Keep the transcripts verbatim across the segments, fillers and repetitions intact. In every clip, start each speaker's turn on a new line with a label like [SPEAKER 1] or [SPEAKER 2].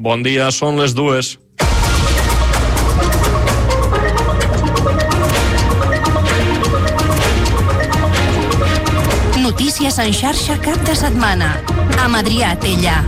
[SPEAKER 1] Bon dia, són les dues.
[SPEAKER 2] Notícies en xarxa cap de setmana, amb Adrià Tella.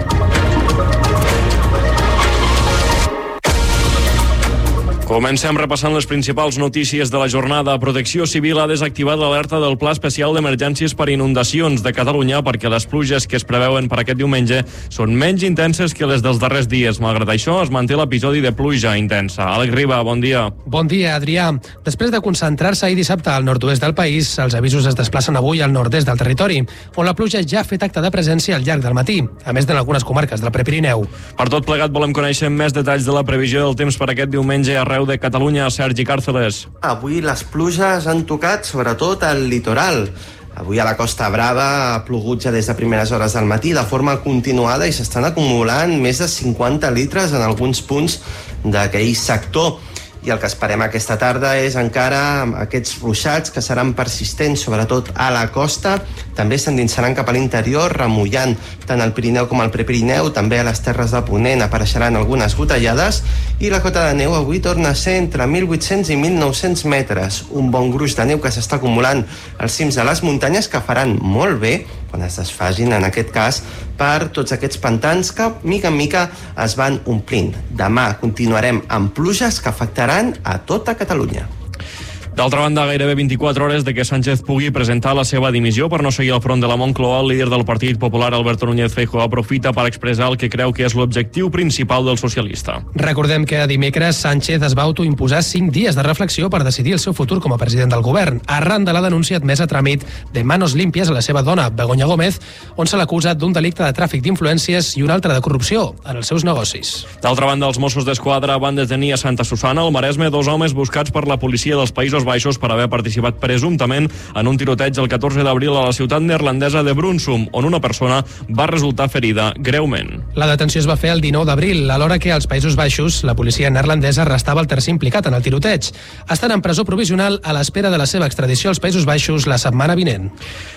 [SPEAKER 1] Comencem repassant les principals notícies de la jornada. Protecció Civil ha desactivat l'alerta del Pla Especial d'Emergències per Inundacions de Catalunya perquè les pluges que es preveuen per aquest diumenge són menys intenses que les dels darrers dies. Malgrat això, es manté l'episodi de pluja intensa. Àlex Riba, bon dia.
[SPEAKER 3] Bon dia, Adrià. Després de concentrar-se ahir dissabte al nord-oest del país, els avisos es desplacen avui al nord-est del territori, on la pluja ja ha fet acte de presència al llarg del matí, a més d'en algunes comarques del Prepirineu.
[SPEAKER 1] Per tot plegat, volem conèixer més detalls de la previsió del temps per aquest diumenge arreu de Catalunya. Sergi Càrceles.
[SPEAKER 4] Avui les pluges han tocat sobretot al litoral. Avui a la Costa Brava ha plogut ja des de primeres hores del matí de forma continuada i s'estan acumulant més de cinquanta litres en alguns punts d'aquell sector. I el que esperem aquesta tarda és encara aquests ruixats que seran persistents, sobretot a la costa. També s'endinsaran cap a l'interior, remullant tant el Pirineu com el Prepirineu. També a les terres de Ponent apareixeran algunes gotellades. I la cota de neu avui torna a ser entre mil vuit-cents i mil nou-cents metres. Un bon gruix de neu que s'està acumulant als cims de les muntanyes, que faran molt bé quan es desfagin, en aquest cas, per tots aquests pantans que, mica en mica, es van omplint. Demà continuarem amb pluges que afectaran a tota Catalunya.
[SPEAKER 1] D'altra banda, gairebé vint-i-quatre hores de que Sánchez pugui presentar la seva dimissió per no seguir al front de la Moncloa, el líder del Partit Popular, Alberto Núñez Feijóo, aprofita per expressar el que creu que és l'objectiu principal del socialista.
[SPEAKER 3] Recordem que dimecres Sánchez es va autoimposar cinc dies de reflexió per decidir el seu futur com a president del govern, arran de la denúncia admesa a tràmit de Manos Limpias a la seva dona, Begoña Gómez, on se l'acusa d'un delicte de tràfic d'influències i un altre de corrupció en els seus negocis.
[SPEAKER 1] D'altra banda, els Mossos d'Esquadra van detenir a Santa Susana, al Maresme, dos homes buscats per la policia dels Països Baixos per haver participat presumptament en un tiroteig el catorze d'abril a la ciutat neerlandesa de Brunssum, on una persona va resultar ferida greument.
[SPEAKER 3] La detenció es va fer el dinou d'abril, alhora que als Països Baixos la policia neerlandesa arrestava el tercer implicat en el tiroteig. Estan en presó provisional a l'espera de la seva extradició als Països Baixos la setmana vinent.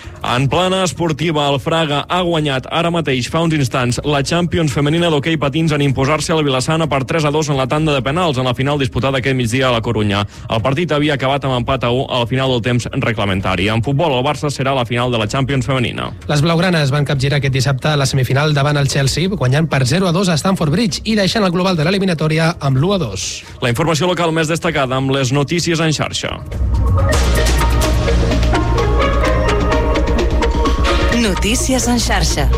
[SPEAKER 1] En plana esportiva, el Fraga ha guanyat ara mateix, fa uns instants, la Champions femenina d'hoquei patins en imposar-se al Vilassana per tres a dos en la tanda de penals en la final disputada aquest migdia a la Corunya. El partit havia acabat amb empat a u al final del temps reglamentari. En futbol, el Barça serà la final de la Champions femenina.
[SPEAKER 3] Les blaugranes van capgirar aquest dissabte a la semifinal davant el Chelsea, guanyant per zero a dos a Stamford Bridge i deixant el global de l'eliminatòria amb l'u a dos.
[SPEAKER 1] La informació local més destacada amb les notícies en xarxa.
[SPEAKER 2] Notícies en xarxa.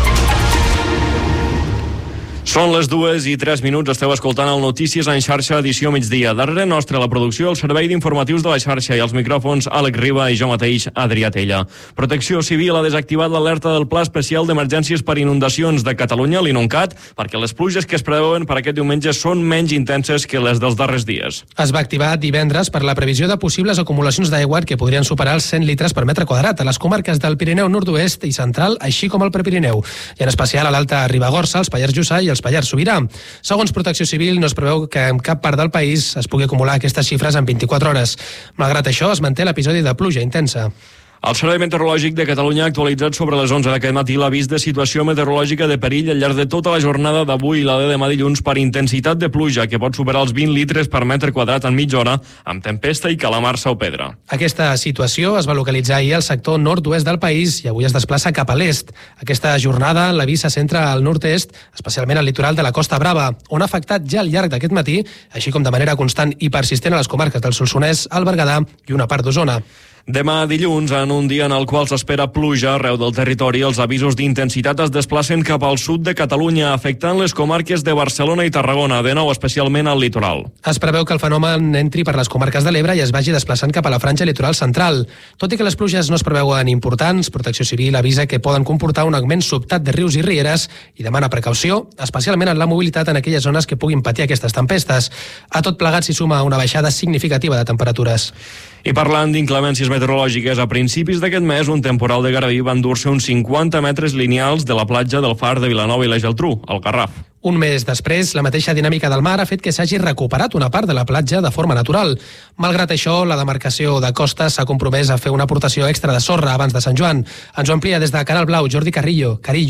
[SPEAKER 1] Són les dues i tres minuts, esteu escoltant el Notícies en xarxa, edició migdia. Darrere nostre, la producció, el servei d'informatius de la xarxa i els micròfons, Àlex Riba i jo mateix, Adrià Tella. Protecció Civil ha desactivat l'alerta del Pla Especial d'Emergències per Inundacions de Catalunya, l'INUNCAT, perquè les pluges que es preveuen per aquest diumenge són menys intenses que les dels darrers dies.
[SPEAKER 3] Es va activar divendres per la previsió de possibles acumulacions d'aigua que podrien superar els cent litres per metre quadrat a les comarques del Pirineu nord-oest i central, així com al Prepirineu, i en especial a l'Alta Ribagorça, els Pallars Jussà i els Pallars Sobirà. Segons Protecció Civil, no es preveu que en cap part del país es pugui acumular aquestes xifres en vint-i-quatre hores. Malgrat això, es manté l'episodi de pluja intensa.
[SPEAKER 1] El Servei Meteorològic de Catalunya ha actualitzat sobre les onze d'aquest matí l'avís de situació meteorològica de perill al llarg de tota la jornada d'avui i la de demà dilluns per intensitat de pluja, que pot superar els vint litres per metre quadrat en mitja hora, amb tempesta i calamarsa o pedra.
[SPEAKER 3] Aquesta situació es va localitzar ahir al sector nord-oest del país i avui es desplaça cap a l'est. Aquesta jornada l'avís se centra al nord-est, especialment al litoral de la Costa Brava, on ha afectat ja al llarg d'aquest matí, així com de manera constant i persistent a les comarques del Solsonès, el Berguedà i una part d'Osona.
[SPEAKER 1] Demà dilluns, en un dia en el qual s'espera pluja arreu del territori, els avisos d'intensitat es desplacen cap al sud de Catalunya, afectant les comarques de Barcelona i Tarragona, de nou especialment al litoral.
[SPEAKER 3] Es preveu que el fenomen entri per les comarques de l'Ebre i es vagi desplaçant cap a la franja litoral central. Tot i que les pluges no es preveuen importants, Protecció Civil avisa que poden comportar un augment sobtat de rius i rieres i demana precaució, especialment en la mobilitat en aquelles zones que puguin patir aquestes tempestes. A tot plegat s'hi suma una baixada significativa de temperatures.
[SPEAKER 1] I parlant d'inclemències meteorològiques, a principis d'aquest mes un temporal de Garbí va endur-se uns cinquanta metres lineals de la platja del Far de Vilanova i la Geltrú, al Garraf.
[SPEAKER 3] Un mes després, la mateixa dinàmica del mar ha fet que s'hagi recuperat una part de la platja de forma natural. Malgrat això, la demarcació de Costa s'ha compromès a fer una aportació extra de sorra abans de Sant Joan. Ens ho amplia des de Canal Blau, Jordi Carrillo. Carillo.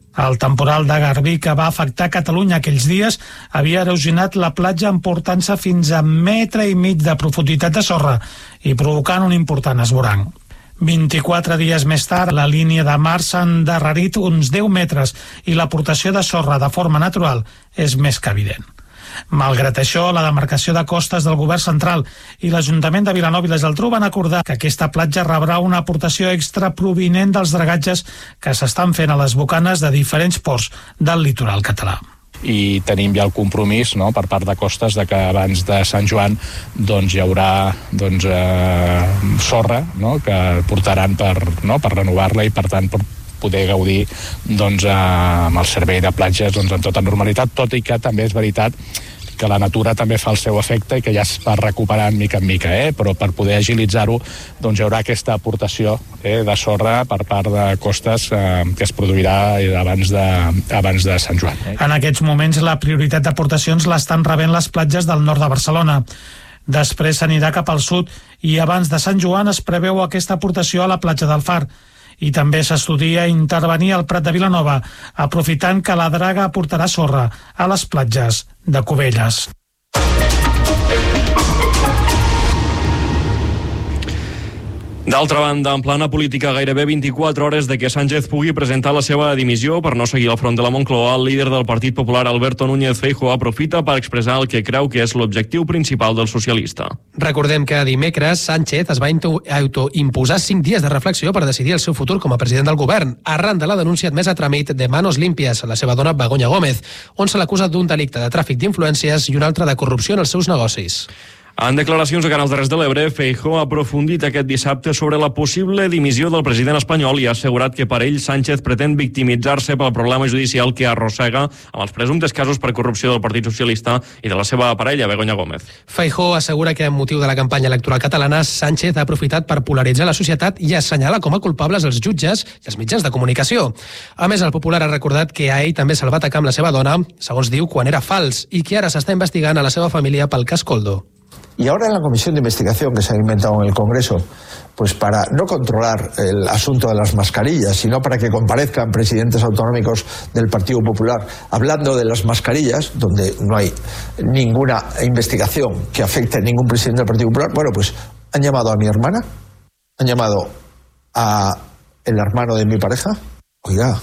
[SPEAKER 5] El temporal de Garbí que va afectar Catalunya aquells dies havia erosionat la platja emportant-se fins a metre i mig de profunditat de sorra i provocant un important esvoranc. vint-i-quatre dies més tard, la línia de mar s'ha endarrerit uns deu metres i l'aportació de sorra de forma natural és més que evident. Malgrat això, la demarcació de costes del govern central i l'Ajuntament de Vilanova i la Geltrú van acordar que aquesta platja rebrà una aportació extra provinent dels dragatges que s'estan fent a les bocanes de diferents ports del litoral català.
[SPEAKER 6] I tenim ja el compromís, no?, per part de Costes de que abans de Sant Joan doncs, hi haurà doncs, eh, sorra, no?, que portaran per, no?, per renovar-la i per tant per poder gaudir doncs, eh, amb el servei de platges doncs, en tota normalitat, tot i que també és veritat que la natura també fa el seu efecte i que ja es va recuperant mica en mica, eh? Però per poder agilitzar-ho doncs hi haurà aquesta aportació eh, de sorra per part de Costes eh, que es produirà abans de, abans de Sant Joan. Eh?
[SPEAKER 5] En aquests moments la prioritat d'aportacions l'estan rebent les platges del nord de Barcelona. Després s'anirà cap al sud i abans de Sant Joan es preveu aquesta aportació a la platja del Far. I també s'estudia intervenir al Prat de Vilanova, aprofitant que la draga aportarà sorra a les platges de Cubelles.
[SPEAKER 1] D'altra banda, en plana política, gairebé vint-i-quatre hores de que Sánchez pugui presentar la seva dimissió per no seguir al front de la Moncloa, el líder del Partit Popular, Alberto Núñez Feijóo, aprofita per expressar el que creu que és l'objectiu principal del socialista.
[SPEAKER 3] Recordem que dimecres Sánchez es va autoimposar cinc dies de reflexió per decidir el seu futur com a president del govern, arran de la denúncia admesa a tràmit de Manos Limpias, la seva dona Begoña Gómez, on se l'acusa d'un delicte de tràfic d'influències i un altre de corrupció en els seus negocis.
[SPEAKER 1] En declaracions a Canals Terres de l'Ebre, Feijóo ha aprofundit aquest dissabte sobre la possible dimissió del president espanyol i ha assegurat que per ell Sánchez pretén victimitzar-se pel problema judicial que arrossega amb els presumptes casos per corrupció del Partit Socialista i de la seva parella, Begoña Gómez.
[SPEAKER 3] Feijóo assegura que amb motiu de la campanya electoral catalana, Sánchez ha aprofitat per polaritzar la societat i assenyala com a culpables els jutges i els mitjans de comunicació. A més, el Popular ha recordat que a ell també se'l va atacar amb la seva dona, segons diu, quan era fals, i que ara s'està investigant a la seva família pel cas Coldo.
[SPEAKER 7] Y ahora en la comisión de investigación que se ha inventado en el Congreso, pues para no controlar el asunto de las mascarillas, sino para que comparezcan presidentes autonómicos del Partido Popular hablando de las mascarillas, donde no hay ninguna investigación que afecte a ningún presidente del Partido Popular, bueno, pues han llamado a mi hermana, han llamado a el hermano de mi pareja. Oiga,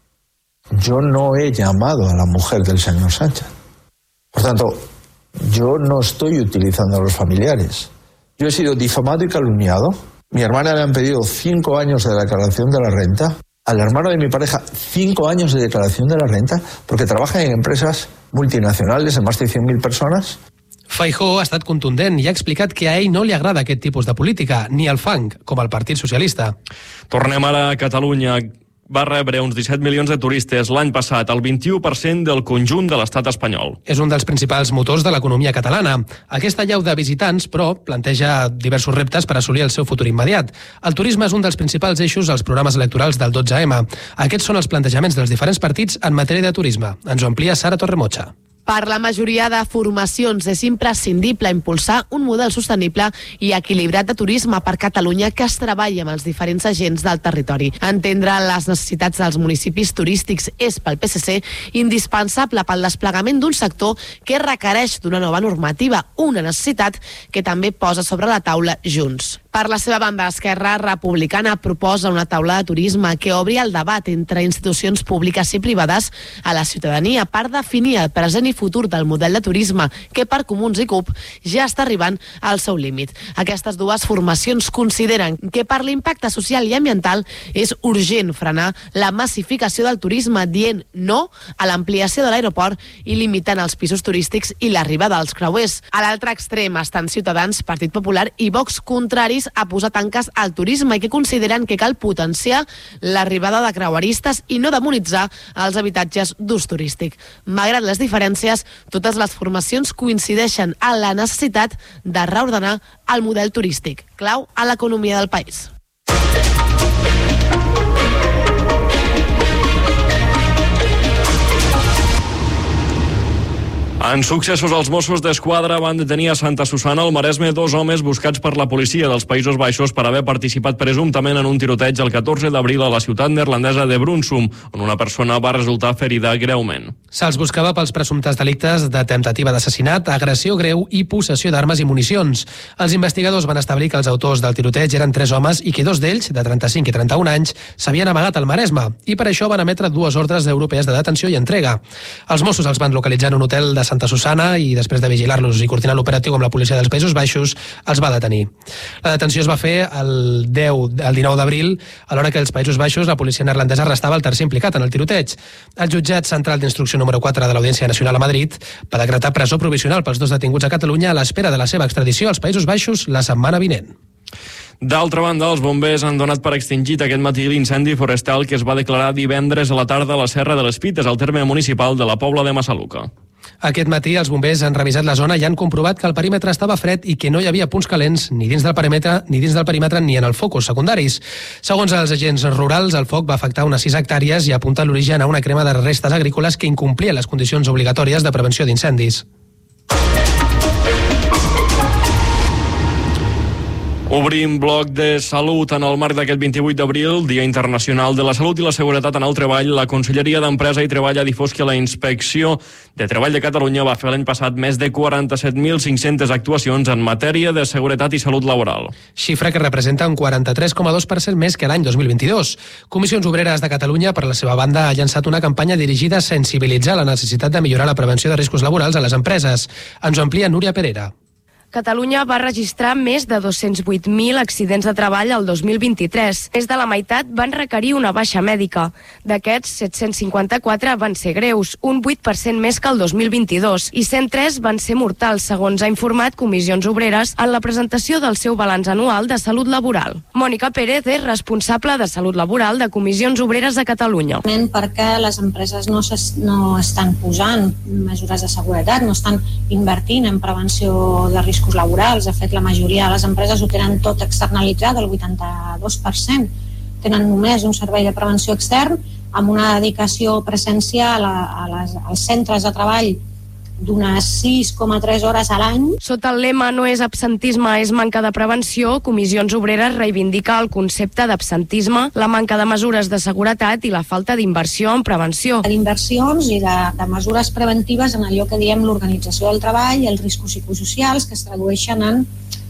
[SPEAKER 7] yo no he llamado a la mujer del señor Sánchez. Por tanto, yo no estoy utilizando a los familiares. Yo he sido difamado y calumniado. Mi hermana le han pedido cinco años de declaración de la renta. Al hermano de mi pareja, cinco años de declaración de la renta, porque trabaja en empresas multinacionales de más de cien mil personas.
[SPEAKER 3] Feijóo ha estat contundent i ha explicat que a ell no li agrada aquest tipus de política, ni el fang, com el Partit Socialista.
[SPEAKER 1] Tornem ara a Catalunya. Va rebre uns disset milions de turistes l'any passat, el vint-i-u per cent del conjunt de l'estat espanyol.
[SPEAKER 3] És un dels principals motors de l'economia catalana. Aquesta llau de visitants, però, planteja diversos reptes per assolir el seu futur immediat. El turisme és un dels principals eixos als programes electorals del dotze eme. Aquests són els plantejaments dels diferents partits en matèria de turisme. Ens ho amplia Sara Torremocha.
[SPEAKER 8] Per la majoria de formacions és imprescindible impulsar un model sostenible i equilibrat de turisme per Catalunya que es treballi amb els diferents agents del territori. Entendre les necessitats dels municipis turístics és pel P S C indispensable pel desplegament d'un sector que requereix d'una nova normativa, una necessitat que també posa sobre la taula Junts. Per la seva banda, Esquerra Republicana proposa una taula de turisme que obri el debat entre institucions públiques i privades a la ciutadania per definir el present i futur del model de turisme que per Comuns i C U P ja està arribant al seu límit. Aquestes dues formacions consideren que per l'impacte social i ambiental és urgent frenar la massificació del turisme dient no a l'ampliació de l'aeroport i limitant els pisos turístics i l'arribada dels creuers. A l'altre extrem estan Ciutadans, Partit Popular i Vox contraris a posar tanques al turisme i que consideren que cal potenciar l'arribada de creueristes i no demonitzar els habitatges d'ús turístic. Malgrat les diferències, totes les formacions coincideixen en la necessitat de reordenar el model turístic, clau a l'economia del país.
[SPEAKER 1] En successos, els Mossos d'Esquadra van detenir a Santa Susanna al Maresme dos homes buscats per la policia dels Països Baixos per haver participat presumptament en un tiroteig el catorze d'abril a la ciutat neerlandesa de Brunsum, on una persona va resultar ferida greument.
[SPEAKER 3] Se'ls buscava pels presumptes delictes de temptativa d'assassinat, agressió greu i possessió d'armes i municions. Els investigadors van establir que els autors del tiroteig eren tres homes i que dos d'ells, de trenta-cinc i trenta-un anys, s'havien amagat al Maresme i per això van emetre dues ordres europees de detenció i entrega. Els Mossos els van localitzar en un hotel de Santa Susanna i després de vigilar-los i coordinar l'operatiu amb la policia dels Països Baixos els va detenir. La detenció es va fer el deu, el dinou d'abril, alhora que els Països Baixos la policia neerlandesa arrestava el tercer implicat en el tiroteig. El jutjat central d'instrucció número quatre de l'Audiència Nacional a Madrid va decretar presó provisional pels dos detinguts a Catalunya a l'espera de la seva extradició als Països Baixos la setmana vinent.
[SPEAKER 1] D'altra banda, els bombers han donat per extingit aquest matí l'incendi forestal que es va declarar divendres a la tarda a la Serra de les Pites, al terme municipal de la Pobla de Massaluca.
[SPEAKER 3] Aquest matí els bombers han revisat la zona i han comprovat que el perímetre estava fred i que no hi havia punts calents ni dins del perímetre ni dins del perímetre ni en el focus secundaris. Segons els agents rurals, el foc va afectar unes sis hectàrees i apunta l'origen a una crema de restes agrícoles que incomplia les condicions obligatòries de prevenció d'incendis.
[SPEAKER 1] Obrim bloc de salut. En el marc d'aquest vint-i-vuit d'abril, Dia Internacional de la Salut i la Seguretat en el Treball, la Conselleria d'Empresa i Treball ha difós que la Inspecció de Treball de Catalunya va fer l'any passat més de quaranta-set mil cinc-centes actuacions en matèria de seguretat i salut laboral.
[SPEAKER 3] Xifra que representa un quaranta-tres coma dos per cent més que l'any dos mil vint-i-dos. Comissions Obreres de Catalunya, per la seva banda, ha llançat una campanya dirigida a sensibilitzar la necessitat de millorar la prevenció de riscos laborals a les empreses. Ens ho amplia Núria Perera.
[SPEAKER 9] Catalunya va registrar més de dos-cents vuit mil accidents de treball el dos mil vint-i-tres. Més de la meitat van requerir una baixa mèdica. D'aquests, set-cents cinquanta-quatre van ser greus, un vuit per cent més que el dos mil vint-i-dos, i cent tres van ser mortals, segons ha informat Comissions Obreres en la presentació del seu balanç anual de salut laboral. Mònica Pérez és responsable de salut laboral de Comissions Obreres de Catalunya.
[SPEAKER 10] Perquè les empreses no, no estan posant mesures de seguretat, no estan invertint en prevenció de riscos laborals. De fet, la majoria de les empreses ho tenen tot externalitzat, el vuitanta-dos per cent tenen només un servei de prevenció extern amb una dedicació presencial a, a les, als centres de treball d'unes sis coma tres hores a l'any.
[SPEAKER 9] Sota el lema "No és absentisme, és manca de prevenció", Comissions Obreres reivindica el concepte d'absentisme, la manca de mesures de seguretat i la falta d'inversió en prevenció.
[SPEAKER 10] D'inversions i de, de mesures preventives en allò que diem l'organització del treball i els riscos psicosocials que es tradueixen en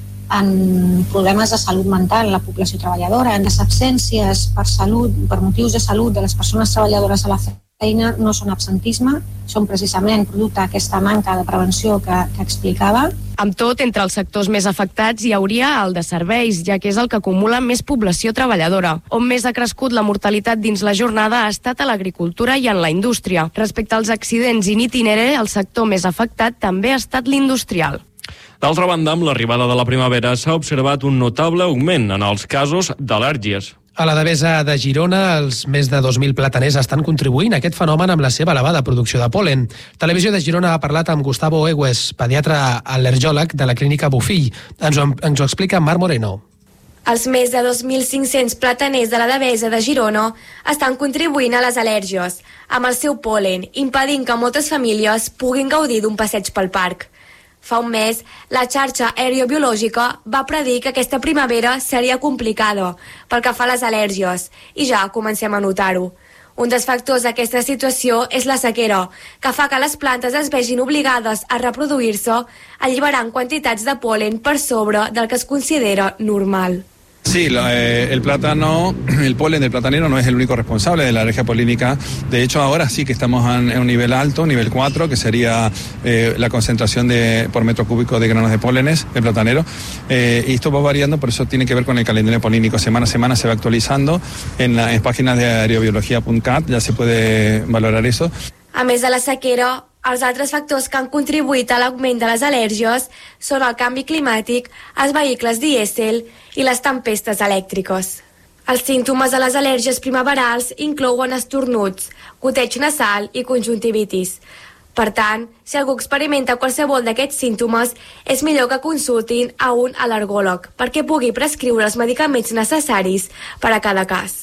[SPEAKER 10] en problemes de salut mental en la població treballadora. En les absències per salut, per motius de salut de les persones treballadores a la feina no són absentisme, són precisament producte d'aquesta manca de prevenció que, que explicava.
[SPEAKER 9] Amb tot, entre els sectors més afectats hi hauria el de serveis, ja que és el que acumula més població treballadora. On més ha crescut la mortalitat dins la jornada ha estat a l'agricultura i en la indústria. Respecte als accidents in itinere, el sector més afectat també ha estat l'industrial.
[SPEAKER 1] D'altra banda, amb l'arribada de la primavera s'ha observat un notable augment en els casos d'al·lèrgies.
[SPEAKER 3] A la Devesa de Girona, els més de dos mil plataners estan contribuint a aquest fenomen amb la seva elevada producció de pol·len. Televisió de Girona ha parlat amb Gustavo Egues, pediatre al·lergòleg de la clínica Bofill. Ens ho, ens ho explica Marc Moreno.
[SPEAKER 11] Els més de dos mil cinc-cents plataners de la Devesa de Girona estan contribuint a les al·lèrgies amb el seu pol·len, impedint que moltes famílies puguin gaudir d'un passeig pel parc. Fa un mes, la xarxa aerobiològica va predir que aquesta primavera seria complicada pel que fa a les al·lèrgies i ja comencem a notar-ho. Un dels factors d'aquesta situació és la sequera, que fa que les plantes es vegin obligades a reproduir-se alliberant quantitats de pol·len per sobre del que es considera normal.
[SPEAKER 12] Sí, lo, eh, el plátano, el polen del platanero no es el único responsable de la alergia polínica. De hecho, ahora sí que estamos en, en un nivel alto, nivel cuatro, que sería eh, la concentración de, por metro cúbico de granos de pólenes del platanero. Eh, y esto va variando, por eso tiene que ver con el calendario polínico. Semana a semana se va actualizando. En las en páginas de aerobiología punto cat ya se puede valorar eso.
[SPEAKER 11] A més de la sequera, els altres factors que han contribuït a l'augment de les al·lèrgies són el canvi climàtic, els vehicles dièsel i les tempestes elèctriques. Els símptomes de les al·lèrgies primaverals inclouen estornuts, goteig nasal i conjuntivitis. Per tant, si algú experimenta qualsevol d'aquests símptomes, és millor que consultin a un al·lergòleg perquè pugui prescriure els medicaments necessaris per a cada cas.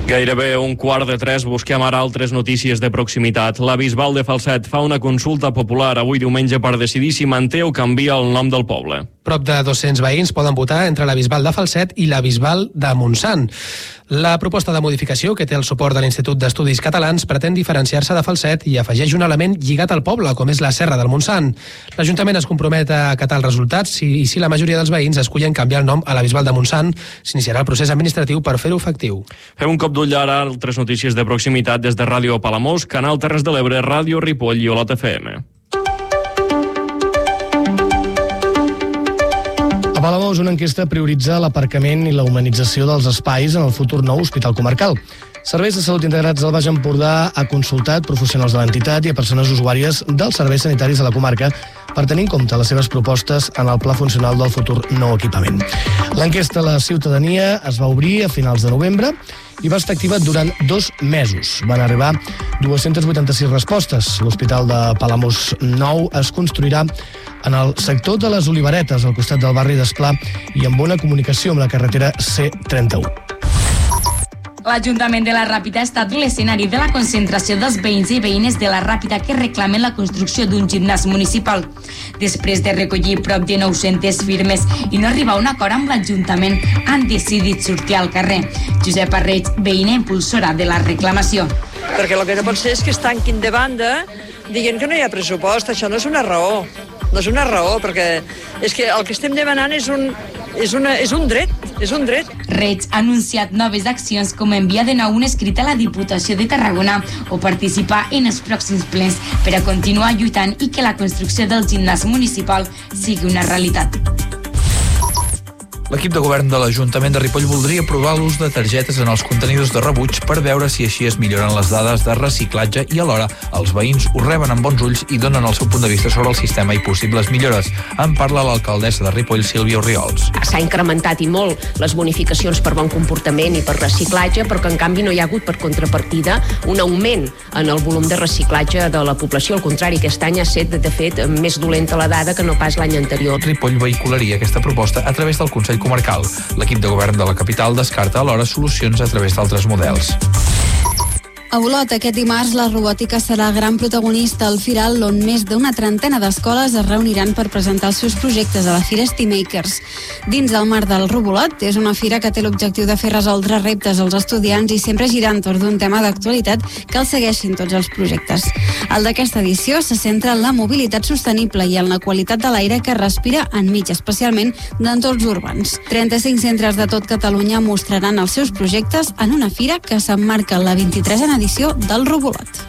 [SPEAKER 1] Gairebé un quart de tres, busquem ara altres notícies de proximitat. La Bisbal de Falset fa una consulta popular avui diumenge per decidir si manté o canvia el nom del poble.
[SPEAKER 3] Prop de dos-cents veïns poden votar entre la Bisbal de Falset i la Bisbal de Montsant. La proposta de modificació, que té el suport de l'Institut d'Estudis Catalans, pretén diferenciar-se de Falset i afegeix un element lligat al poble, com és la Serra del Montsant. L'Ajuntament es compromet a acatar els resultats i, si la majoria dels veïns escullen canviar el nom a la Bisbal de Montsant, s'iniciarà el procés administratiu per fer-ho efectiu.
[SPEAKER 1] Fem un cop d'ull ara a altres notícies de proximitat des de Ràdio Palamós, Canal Terres de l'Ebre, Ràdio Ripoll i Olot F M.
[SPEAKER 13] A Palamós, una enquesta prioritza l'aparcament i la humanització dels espais en el futur nou hospital comarcal. Serveis de Salut Integrats del Baix Empordà ha consultat professionals de l'entitat i a persones usuàries dels serveis sanitaris de la comarca per tenir en compte les seves propostes en el pla funcional del futur nou equipament. L'enquesta a la ciutadania es va obrir a finals de novembre i va estar activa durant dos mesos. Van arribar dues-centes vuitanta-sis respostes. L'Hospital de Palamós nou es construirà en el sector de les Oliveretes, al costat del barri d'Esplà i amb bona comunicació amb la carretera C trenta-u.
[SPEAKER 14] L'Ajuntament de la Ràpita ha estat l'escenari de la concentració dels veïns i veïnes de la Ràpita que reclamen la construcció d'un gimnàs municipal. Després de recollir prop de nou-centes firmes i no arribar a un acord amb l'Ajuntament, han decidit sortir al carrer. Josep Arreig, veïna impulsora de la reclamació.
[SPEAKER 15] Perquè el que no pot ser és que es tanquin de banda dient que no hi ha pressupost. Això no és una raó. No és una raó, perquè és que el que estem demanant és un, és una, és un dret, és un dret.
[SPEAKER 14] Reig ha anunciat noves accions com enviar de nou un escrit a la Diputació de Tarragona o participar en els pròxims plens per a continuar lluitant i que la construcció del gimnàs municipal sigui una realitat.
[SPEAKER 16] L'equip de govern de l'Ajuntament de Ripoll voldria provar l'ús de targetes en els contenidors de rebuig per veure si així es milloren les dades de reciclatge i alhora els veïns ho reben amb bons ulls i donen el seu punt de vista sobre el sistema i possibles millores. En parla l'alcaldessa de Ripoll, Sílvia Orriols.
[SPEAKER 17] S'ha incrementat i molt les bonificacions per bon comportament i per reciclatge, però que en canvi no hi ha hagut per contrapartida un augment en el volum de reciclatge de la població. Al contrari, aquest any ha estat, de fet, més dolenta la dada que no pas l'any anterior.
[SPEAKER 16] Ripoll vehicularia aquesta proposta a través del Consell Comarcal. L'equip de govern de la capital descarta alhora solucions a través d'altres models.
[SPEAKER 18] A Olot, aquest dimarts, la robòtica serà el gran protagonista al Firal, on més d'una trentena d'escoles es reuniran per presentar els seus projectes a la Fira Estimakers. Dins del marc del Robolot, és una fira que té l'objectiu de fer resoldre reptes als estudiants i sempre girar entorn d'un tema d'actualitat que els segueixin tots els projectes. El d'aquesta edició se centra en la mobilitat sostenible i en la qualitat de l'aire que respira enmig, especialment d'entorns urbans. trenta-cinc centres de tot Catalunya mostraran els seus projectes en una fira que s'emmarca en la vint-i-tresena edició del Robolot.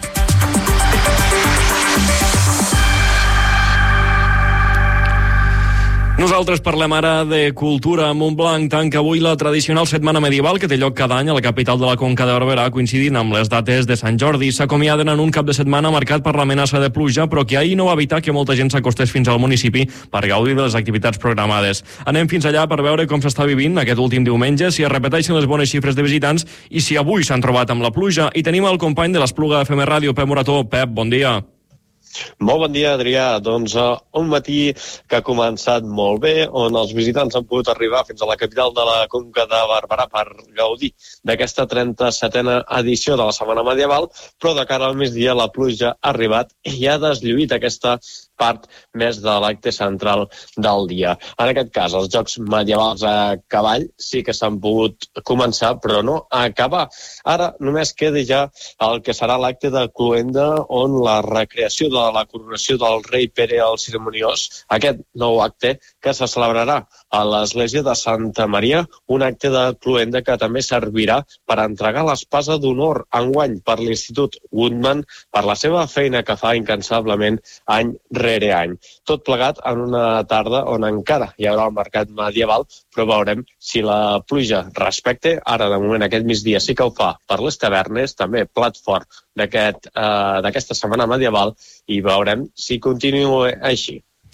[SPEAKER 1] Nosaltres parlem ara de cultura. Montblanc tanca avui la tradicional setmana medieval que té lloc cada any a la capital de la Conca de Barberà, coincidint amb les dates de Sant Jordi. S'acomiaden en un cap de setmana marcat per l'amenaça de pluja, però que ahir no va evitar que molta gent s'acostés fins al municipi per gaudir de les activitats programades. Anem fins allà per veure com s'està vivint aquest últim diumenge, si es repeteixen les bones xifres de visitants i si avui s'han trobat amb la pluja. I tenim el company de l'Espluga F M Ràdio, Pep Morató. Pep, bon dia.
[SPEAKER 19] Molt bon dia, Adrià. Doncs uh, un matí que ha començat molt bé, on els visitants han pogut arribar fins a la capital de la Conca de Barberà per gaudir d'aquesta trenta-setena edició de la Setmana Medieval, però de cara al migdia la pluja ha arribat i ha deslluït aquesta part més de l'acte central del dia. En aquest cas, els jocs medievals a cavall sí que s'han pogut començar, però no a acabar. Ara només queda ja el que serà l'acte de cloenda, on la recreació de la coronació del rei Pere el Cerimoniós, aquest nou acte que se celebrarà a l'església de Santa Maria, un acte de cloenda que també servirà per entregar l'espasa d'honor enguany per l'Institut Woodman per la seva feina que fa incansablement any rere any. Tot plegat en una tarda on encara hi haurà el mercat medieval, però veurem si la pluja respecte. Ara, de moment, aquest migdia sí que ho fa per les tavernes, també plat fort d'aquest, eh, d'aquesta setmana medieval, i veurem si continua així.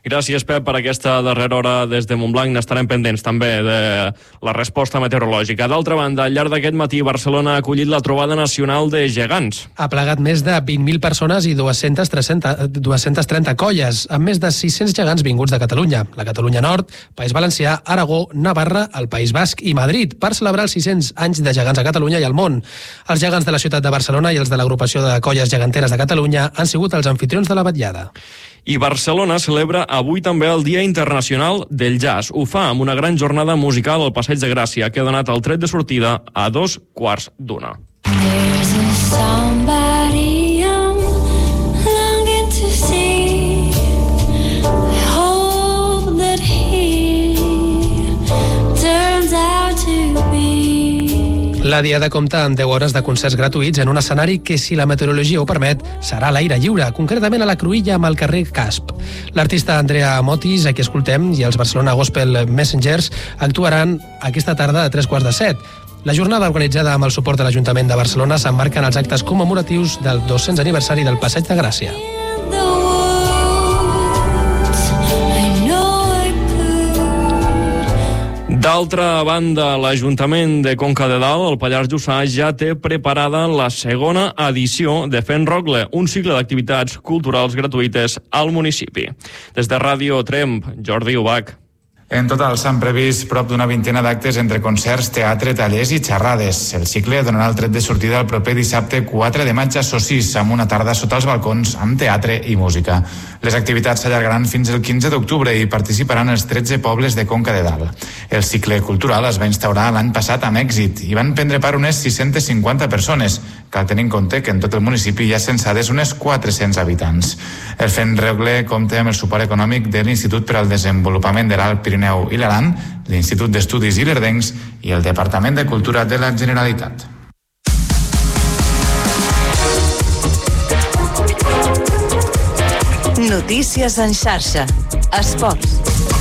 [SPEAKER 1] Gràcies, Pep, per aquesta darrera hora des de Montblanc. N'estarem pendents també de la resposta meteorològica. D'altra banda, al llarg d'aquest matí, Barcelona ha acollit la trobada nacional de gegants.
[SPEAKER 3] Ha plegat més de vint mil persones i dues-centes trenta colles, amb més de sis-cents gegants vinguts de Catalunya, la Catalunya Nord, País Valencià, Aragó, Navarra, el País Basc i Madrid, per celebrar els sis-cents anys de gegants a Catalunya i al món. Els gegants de la ciutat de Barcelona i els de l'agrupació de colles geganteres de Catalunya han sigut els anfitrions de la vetllada.
[SPEAKER 1] I Barcelona celebra avui també el Dia Internacional del Jazz. Ho fa amb una gran jornada musical al Passeig de Gràcia, que ha donat el tret de sortida a dos quarts d'una.
[SPEAKER 3] La Diada compta amb deu hores de concerts gratuïts en un escenari que, si la meteorologia ho permet, serà a l'aire lliure, concretament a la Cruïlla amb el carrer Casp. L'artista Andrea Motis, a qui escoltem, i els Barcelona Gospel Messengers actuaran aquesta tarda a tres quarts de set. La jornada, organitzada amb el suport de l'Ajuntament de Barcelona, s'emmarca en els actes commemoratius del dos-cents aniversari del Passeig de Gràcia.
[SPEAKER 1] D'altra banda, l'Ajuntament de Conca de Dalt, el Pallars Jussà, ja té preparada la segona edició de Fent Rogle, un cicle d'activitats culturals gratuïtes al municipi. Des de Ràdio Tremp, Jordi Ubach.
[SPEAKER 20] En total s'han previst prop d'una vintena d'actes entre concerts, teatre, tallers i xerrades. El cicle donarà el tret de sortida el proper dissabte quatre de maig a Sossís, amb una tarda sota els balcons amb teatre i música. Les activitats s'allargaran fins el quinze d'octubre i participaran els tretze pobles de Conca de Dalt. El cicle cultural es va instaurar l'any passat amb èxit i van prendre part unes sis-centes cinquanta persones. Cal tenir en compte que en tot el municipi hi ha censades unes quatre-cents habitants. El Fent Rogle compta amb el suport econòmic de l'Institut per al Desenvolupament de l'Alt Pirineu i l'Aran, l'Institut d'Estudis Ilerdencs i el Departament de Cultura de la Generalitat.
[SPEAKER 21] Notícies en xarxa. Esports.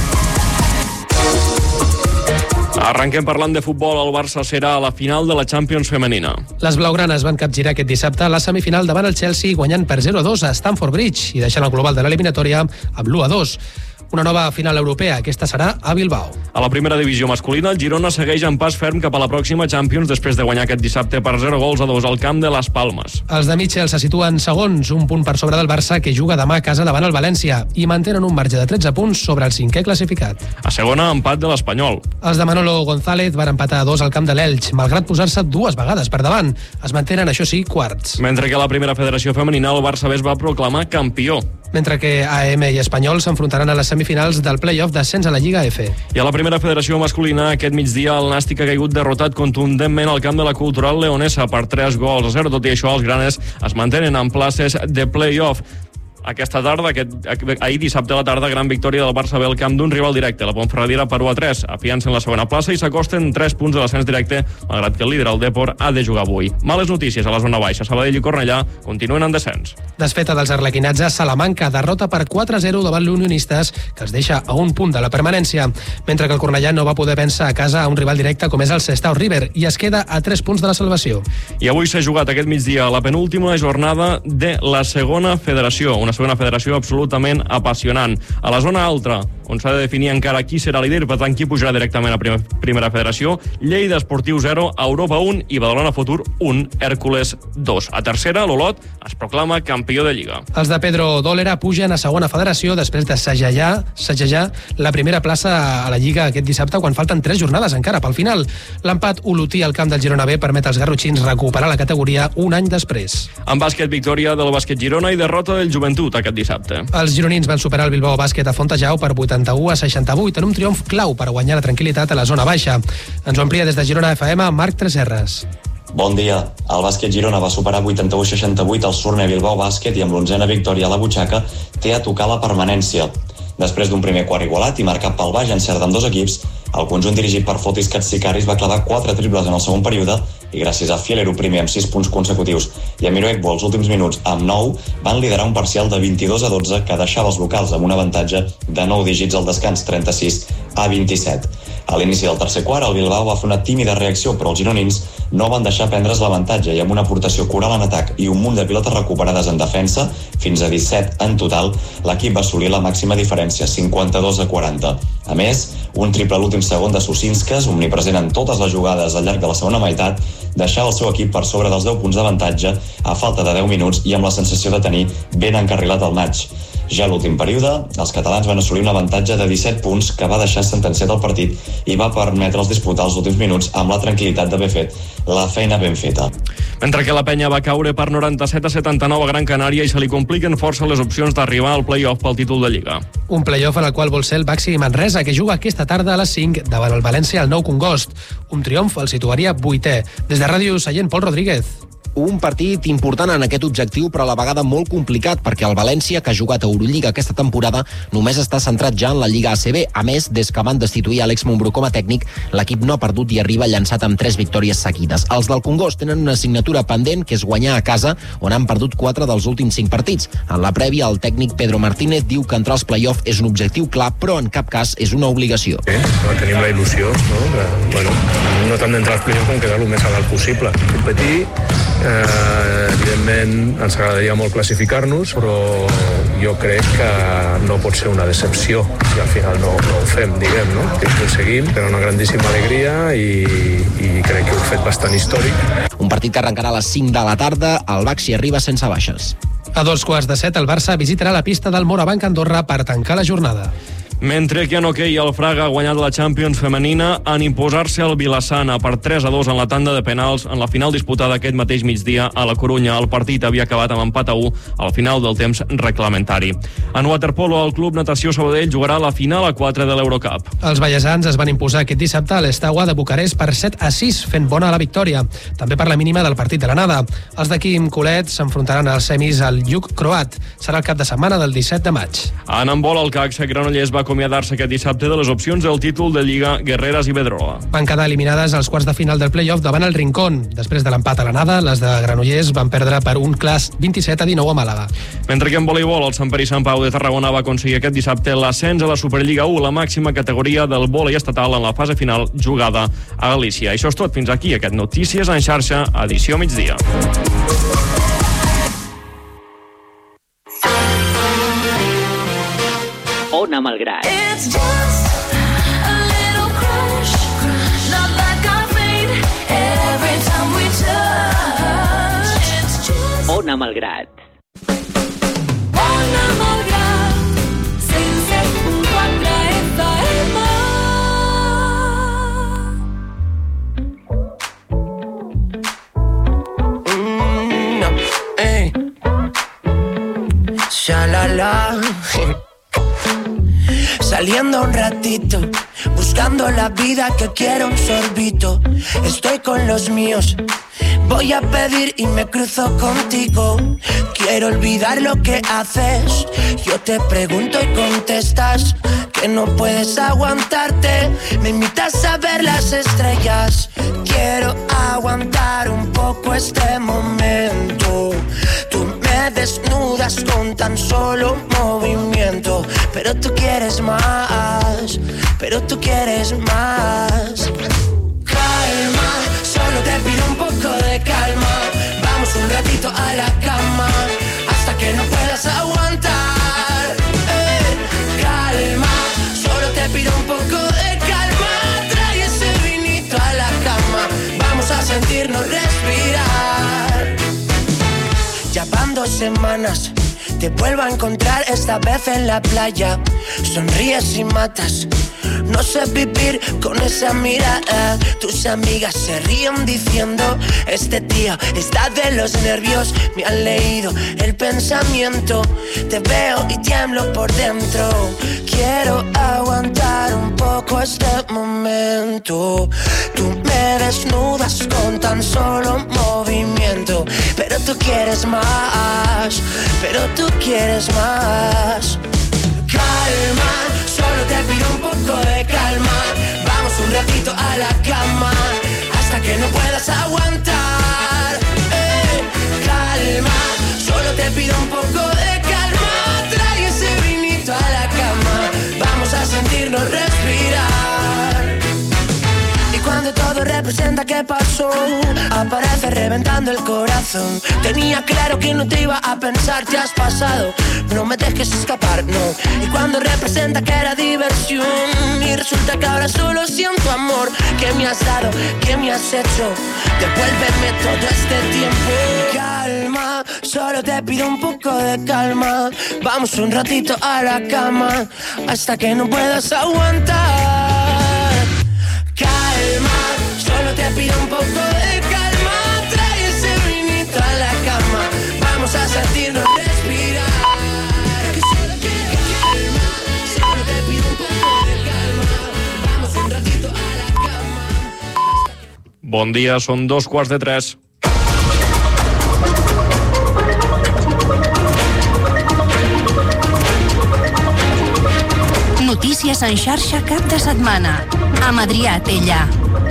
[SPEAKER 1] Arrenquem parlant de futbol. El Barça serà a la final de la Champions femenina.
[SPEAKER 3] Les blaugranes van capgirar aquest dissabte a la semifinal davant el Chelsea, guanyant per zero a dos a Stamford Bridge i deixant el global de l'eliminatòria amb l'u a dos. Una nova final europea, aquesta serà a Bilbao.
[SPEAKER 1] A la primera divisió masculina, el Girona segueix en pas ferm cap a la pròxima Champions després de guanyar aquest dissabte per zero gols a dos al camp de Las Palmes.
[SPEAKER 3] Els de Mitchell se situen segons, un punt per sobre del Barça, que juga demà a casa davant el València, i mantenen un marge de tretze punts sobre el cinquè classificat.
[SPEAKER 1] A segona, empat de l'Espanyol.
[SPEAKER 3] Els de Manolo González van empatar a dos al camp de l'Elx, malgrat posar-se dues vegades per davant. Es mantenen, això sí, quarts.
[SPEAKER 1] Mentre que a la primera federació femenina el Barça B es va proclamar campió.
[SPEAKER 3] Mentre que A M i Espanyol s'enfrontaran a les semifinals del play-off d'ascens a la Lliga F.
[SPEAKER 1] I a la primera federació masculina, aquest migdia, el Nàstic ha caigut derrotat contundentment al camp de la Cultural Leonesa per tres gols a zero. Tot i això, els granes es mantenen en places de play-off. Aquesta tarda, aquest, ahir dissabte a la tarda, gran victòria del Barça B al camp d'un rival directe, la Ponferradina per u a tres. Afiancen la segona plaça i s'acosten tres punts de l'ascens directe, malgrat que el líder, el Depor, ha de jugar avui. Males notícies a la zona baixa. Sabadell i Cornellà continuen en descens.
[SPEAKER 3] Desfeta dels arlequinats a Salamanca, derrota per quatre a zero davant l'Unionistes, que els deixa a un punt de la permanència, mentre que el Cornellà no va poder vèncer a casa a un rival directe com és el Sestao River i es queda a tres punts de la salvació.
[SPEAKER 1] I avui s'ha jugat aquest migdia la penúltima jornada de la segona federació, una segona federació absolutament apassionant. A la zona alta, on s'ha de definir encara qui serà líder, per tant qui pujarà directament a primer, primera federació, Lleida Esportiu zero, Europa un i Badalona Futur un, Hèrcules dos. A tercera, l'Olot es proclama campió de Lliga.
[SPEAKER 3] Els de Pedro Dólera pugen a segona federació després de segellar, segellar la primera plaça a la Lliga aquest dissabte quan falten tres jornades encara pel final. L'empat olotí al camp del Girona B permet als garrotxins recuperar la categoria un any després.
[SPEAKER 1] En bàsquet, victòria del Bàsquet Girona i derrota del Joventut aquest dissabte.
[SPEAKER 3] Els gironins van superar el Bilbao Bàsquet a Fontejau per vuitanta-u a seixanta-vuit en un triomf clau per guanyar la tranquil·litat a la zona baixa. Ens ho amplia des de Girona F M Marc Tresserres.
[SPEAKER 22] Bon dia. El Bàsquet Girona va superar vuitanta-u a seixanta-vuit al Surne Bilbao Bàsquet i amb l'onzena victòria a la butxaca té a tocar la permanència. Després d'un primer quart igualat i marcat pel baix encert d'ambdós equips, el conjunt dirigit per Fotis Katsikaris va clavar quatre triples en el segon període i gràcies a Fielero primer amb sis punts consecutius i a Miroekbo els últims minuts amb nou van liderar un parcial de vint-i-dos a dotze que deixava els locals amb un avantatge de nou dígits al descans, trenta-sis a vint-i-set. A l'inici del tercer quart, el Bilbao va fer una tímida reacció, però els gironins no van deixar prendre's l'avantatge i amb una aportació coral en atac i un munt de pilotes recuperades en defensa, fins a disset en total, l'equip va assolir la màxima diferència, cinquanta-dos a quaranta. A més, un triple a l'últim segon de Susinskas, omnipresent en totes les jugades al llarg de la segona meitat, deixava el seu equip per sobre dels deu punts d'avantatge a falta de deu minuts i amb la sensació de tenir ben encarrilat el match. Ja a l'últim període, els catalans van assolir un avantatge de disset punts que va deixar sentenciat el partit i va permetre'ls disputar els últims minuts amb la tranquil·litat d'haver fet la feina ben feta.
[SPEAKER 1] Mentre que la penya va caure per noranta-set a setanta-nou a Gran Canària i se li compliquen força les opcions d'arribar al play-off pel títol de Lliga.
[SPEAKER 3] Un play-off en el qual vol ser el Baxi Manresa, que juga aquesta tarda a les cinc davant el València al Nou Congost. Un triomf el situaria vuitè. Des de Ràdio Sallent, Pol Rodríguez.
[SPEAKER 2] Un partit important en aquest objectiu, però a la vegada molt complicat, perquè el València, que ha jugat a Eurolliga aquesta temporada, només està centrat ja en la Lliga A C B. A més, des que van destituir Àlex Montbrú com a tècnic, l'equip no ha perdut i arriba llançat amb tres victòries seguides. Els del Congost tenen una assignatura pendent, que és guanyar a casa, on han perdut quatre dels últims cinc partits. En la prèvia, el tècnic Pedro Martínez diu que entrar als play-off és un objectiu clar, però en cap cas és una obligació.
[SPEAKER 4] Eh, tenim la il·lusió, no? Que, bueno, no tant d'entrar als play-off com quedar el més a dalt possible. Competir, Eh, evidentment ens agradaria molt classificar-nos, però jo crec que no pot ser una decepció si al final no, no ho fem, diguem, no? Que ho aconseguim, té una grandíssima alegria i, i crec que ho he fet bastant històric.
[SPEAKER 2] Un partit que arrencarà a les cinc de la tarda, el Baxi arriba sense baixes.
[SPEAKER 3] A dos quarts de set, el Barça visitarà la pista del Morabanc Andorra per tancar la jornada.
[SPEAKER 1] Mentre que en hoquei el Fraga ha guanyat la Champions femenina en imposar-se al Vilassana per tres a dos en la tanda de penals en la final disputada aquest mateix migdia a la Corunya. El partit havia acabat amb empat a u al final del temps reglamentari. En waterpolo, el Club Natació Sabadell jugarà la final a quatre de l'Eurocup.
[SPEAKER 3] Els vallesans es van imposar aquest dissabte a l'Esteaua de Bucarest per set a sis, fent bona la victòria, també per la mínima del partit de l'anada. Els de Quim Colet s'enfrontaran als semis al Lluc Croat. Serà el cap de setmana del disset de maig.
[SPEAKER 1] En handbol, el C A C Granollers va acomiadar-se aquest dissabte de les opcions del títol de Lliga Guerreras i Bedrola.
[SPEAKER 3] Van quedar eliminades als quarts de final del play-off davant el Rincón. Després de l'empat a l'anada, les de Granollers van perdre per un clas vint-i-set a dinou a Màlaga.
[SPEAKER 1] Mentre que en voleibol, el Sant Pere i Sant Pau de Tarragona va aconseguir aquest dissabte l'ascens a la Superliga u, la màxima categoria del vòlei estatal en la fase final jugada a Galícia. Això és tot. Fins aquí aquest Notícies en xarxa, edició migdia.
[SPEAKER 23] Ona Malgrat. Ona Malgrat.
[SPEAKER 24] Ona Malgrat, cent set punt quatre F M.
[SPEAKER 25] Mm, no, eh. Shalala. Saliendo un ratito, buscando la vida que quiero un sorbito. Estoy con los míos, voy a pedir y me cruzo contigo. Quiero olvidar lo que haces. Yo te pregunto y contestas que no puedes aguantarte. Me invitas a ver las estrellas. Quiero aguantar un poco este momento. Tú me desnudas con tan solo un movimiento. Pero tú quieres más, pero tú quieres más. Calma, solo te pido un poco de calma. Vamos un ratito a la cama, hasta que no puedas aguantar. Eh, calma, solo te pido un poco de calma. Trae ese vinito a la cama, vamos a sentirnos respirar. Ya van dos semanas, te vuelvo a encontrar esta vez en la playa. Sonríes y matas, no sé vivir con esa mirada. Tus amigas se ríen diciendo: este tío está de los nervios. Me han leído el pensamiento. Te veo y tiemblo por dentro. Quiero aguantar un poco este momento. Tú me desnudas con tan solo un movimiento. Pero tú quieres más, pero tú quieres más. Calma, solo te pido un poco de calma. Vamos un ratito a la cama, hasta que no puedas aguantar. Eh, calma, solo te pido un poco de calma. Trae ese vinito a la cama, vamos a sentirnos respirar. pregunta qué pasó, aparece reventando el corazón. Tenía claro que no te iba a pensar, te has pasado, no me dejes escapar, no. Y cuando representa que era diversión, y resulta que ahora solo siento amor. ¿Qué me has dado? ¿Qué me has hecho? Devuélveme todo este tiempo. Calma, solo te pido un poco de calma. Vamos un ratito a la cama hasta que no puedas aguantar. Calma, solo te pido un poco de calma. Trae ese vinito a la cama. Vamos a sentirnos respirar. Que solo quiero calma, solo te pido un poco de calma. Vamos un ratito a la cama.
[SPEAKER 1] Bon dia, són dos quarts de tres.
[SPEAKER 5] Notícies en xarxa cap de setmana, amb Adrià Tella.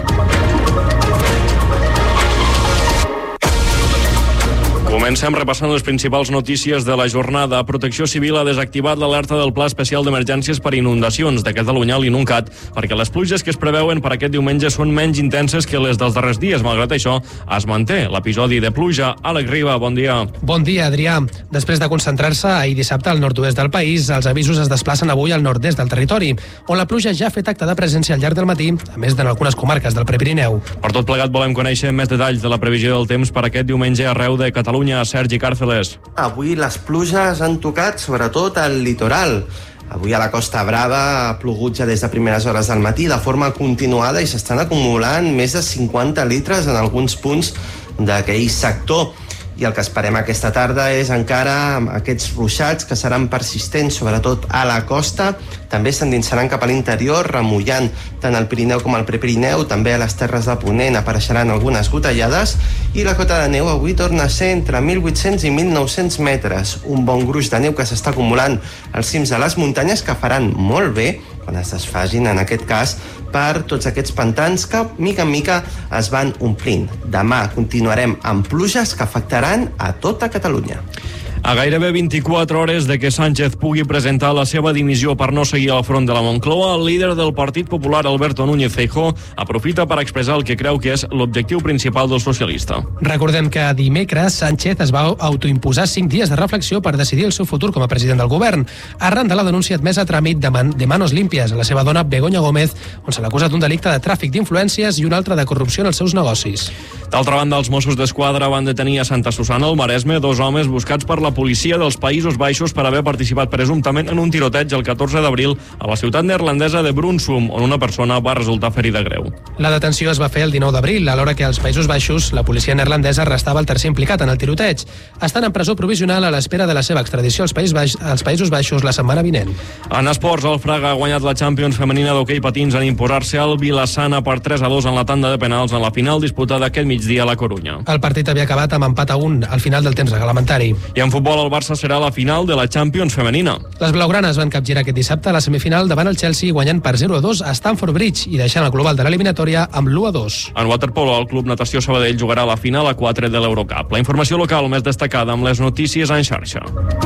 [SPEAKER 1] Comencem repassant les principals notícies de la jornada. Protecció Civil ha desactivat l'alerta del Pla Especial d'Emergències per Inundacions de Catalunya, l'INUNCAT, perquè les pluges que es preveuen per aquest diumenge són menys intenses que les dels darrers dies. Malgrat això, es manté l'episodi de pluja. Àlex Riba, bon dia.
[SPEAKER 3] Bon dia, Adrià. Després de concentrar-se ahir dissabte al nord-oest del país, els avisos es desplacen avui al nord-est del territori, on la pluja ja ha fet acte de presència al llarg del matí, a més d'en algunes comarques del Prepirineu.
[SPEAKER 1] Per tot plegat volem conèixer més detalls de la previsió del temps per aquest diumenge arreu de Catalunya. Sergi Càrceles.
[SPEAKER 6] Avui les pluges han tocat sobretot al litoral. Avui a la Costa Brava ha plogut ja des de primeres hores del matí de forma continuada i s'estan acumulant més de cinquanta litres en alguns punts d'aquell sector. I el que esperem aquesta tarda és encara aquests ruixats que seran persistents, sobretot a la costa. També s'endinsaran cap a l'interior, remullant tant el Pirineu com el Prepirineu. També a les terres de Ponent apareixeran algunes gotellades. I la cota de neu avui torna a ser entre mil vuit-cents i mil nou-cents metres. Un bon gruix de neu que s'està acumulant als cims de les muntanyes, que faran molt bé quan es desfagin, en aquest cas, per tots aquests pantans que, mica en mica, es van omplint. Demà continuarem amb pluges que afectaran a tota Catalunya.
[SPEAKER 1] A gairebé vint-i-quatre hores de que Sánchez pugui presentar la seva dimissió per no seguir al front de la Moncloa, el líder del Partit Popular, Alberto Núñez Feijóo, aprofita per expressar el que creu que és l'objectiu principal del socialista.
[SPEAKER 3] Recordem que dimecres Sánchez es va autoimposar cinc dies de reflexió per decidir el seu futur com a president del govern, arran de la denúncia admesa a tràmit de, man de manos limpias a la seva dona Begoña Gómez, on se l'acusa d'un delicte de tràfic d'influències i un altre de corrupció en els seus negocis.
[SPEAKER 1] D'altra banda, els Mossos d'Esquadra van detenir a Santa Susana al Maresme dos homes buscats per la policia dels Països Baixos per haver participat presumptament en un tiroteig el catorze d'abril a la ciutat neerlandesa de Brunsum, on una persona va resultar ferida greu.
[SPEAKER 3] La detenció es va fer el dinou d'abril, alhora que als Països Baixos la policia neerlandesa arrestava el tercer implicat en el tiroteig. Estan en presó provisional a l'espera de la seva extradició als, País Baix, als Països Baixos la setmana vinent.
[SPEAKER 1] En esports, el Fraga ha guanyat la Champions femenina d'hoquei patins en imposar-se al Vilassana per tres a dos en la tanda de penals en la final disputada aquest migdia a la Corunya.
[SPEAKER 3] El partit havia acabat amb empat a un al final del temps reglamentari.
[SPEAKER 1] I en futbol, el Barça serà la final de la Champions femenina.
[SPEAKER 3] Les blaugranes van capgirar aquest dissabte a la semifinal davant el Chelsea, guanyant per zero a dos a Stamford Bridge i deixant el global de l'eliminatòria amb l'u a dos.
[SPEAKER 1] En waterpolo, el Club Natació Sabadell jugarà la final a quatre de l'Eurocup. La informació local més destacada amb les notícies en xarxa.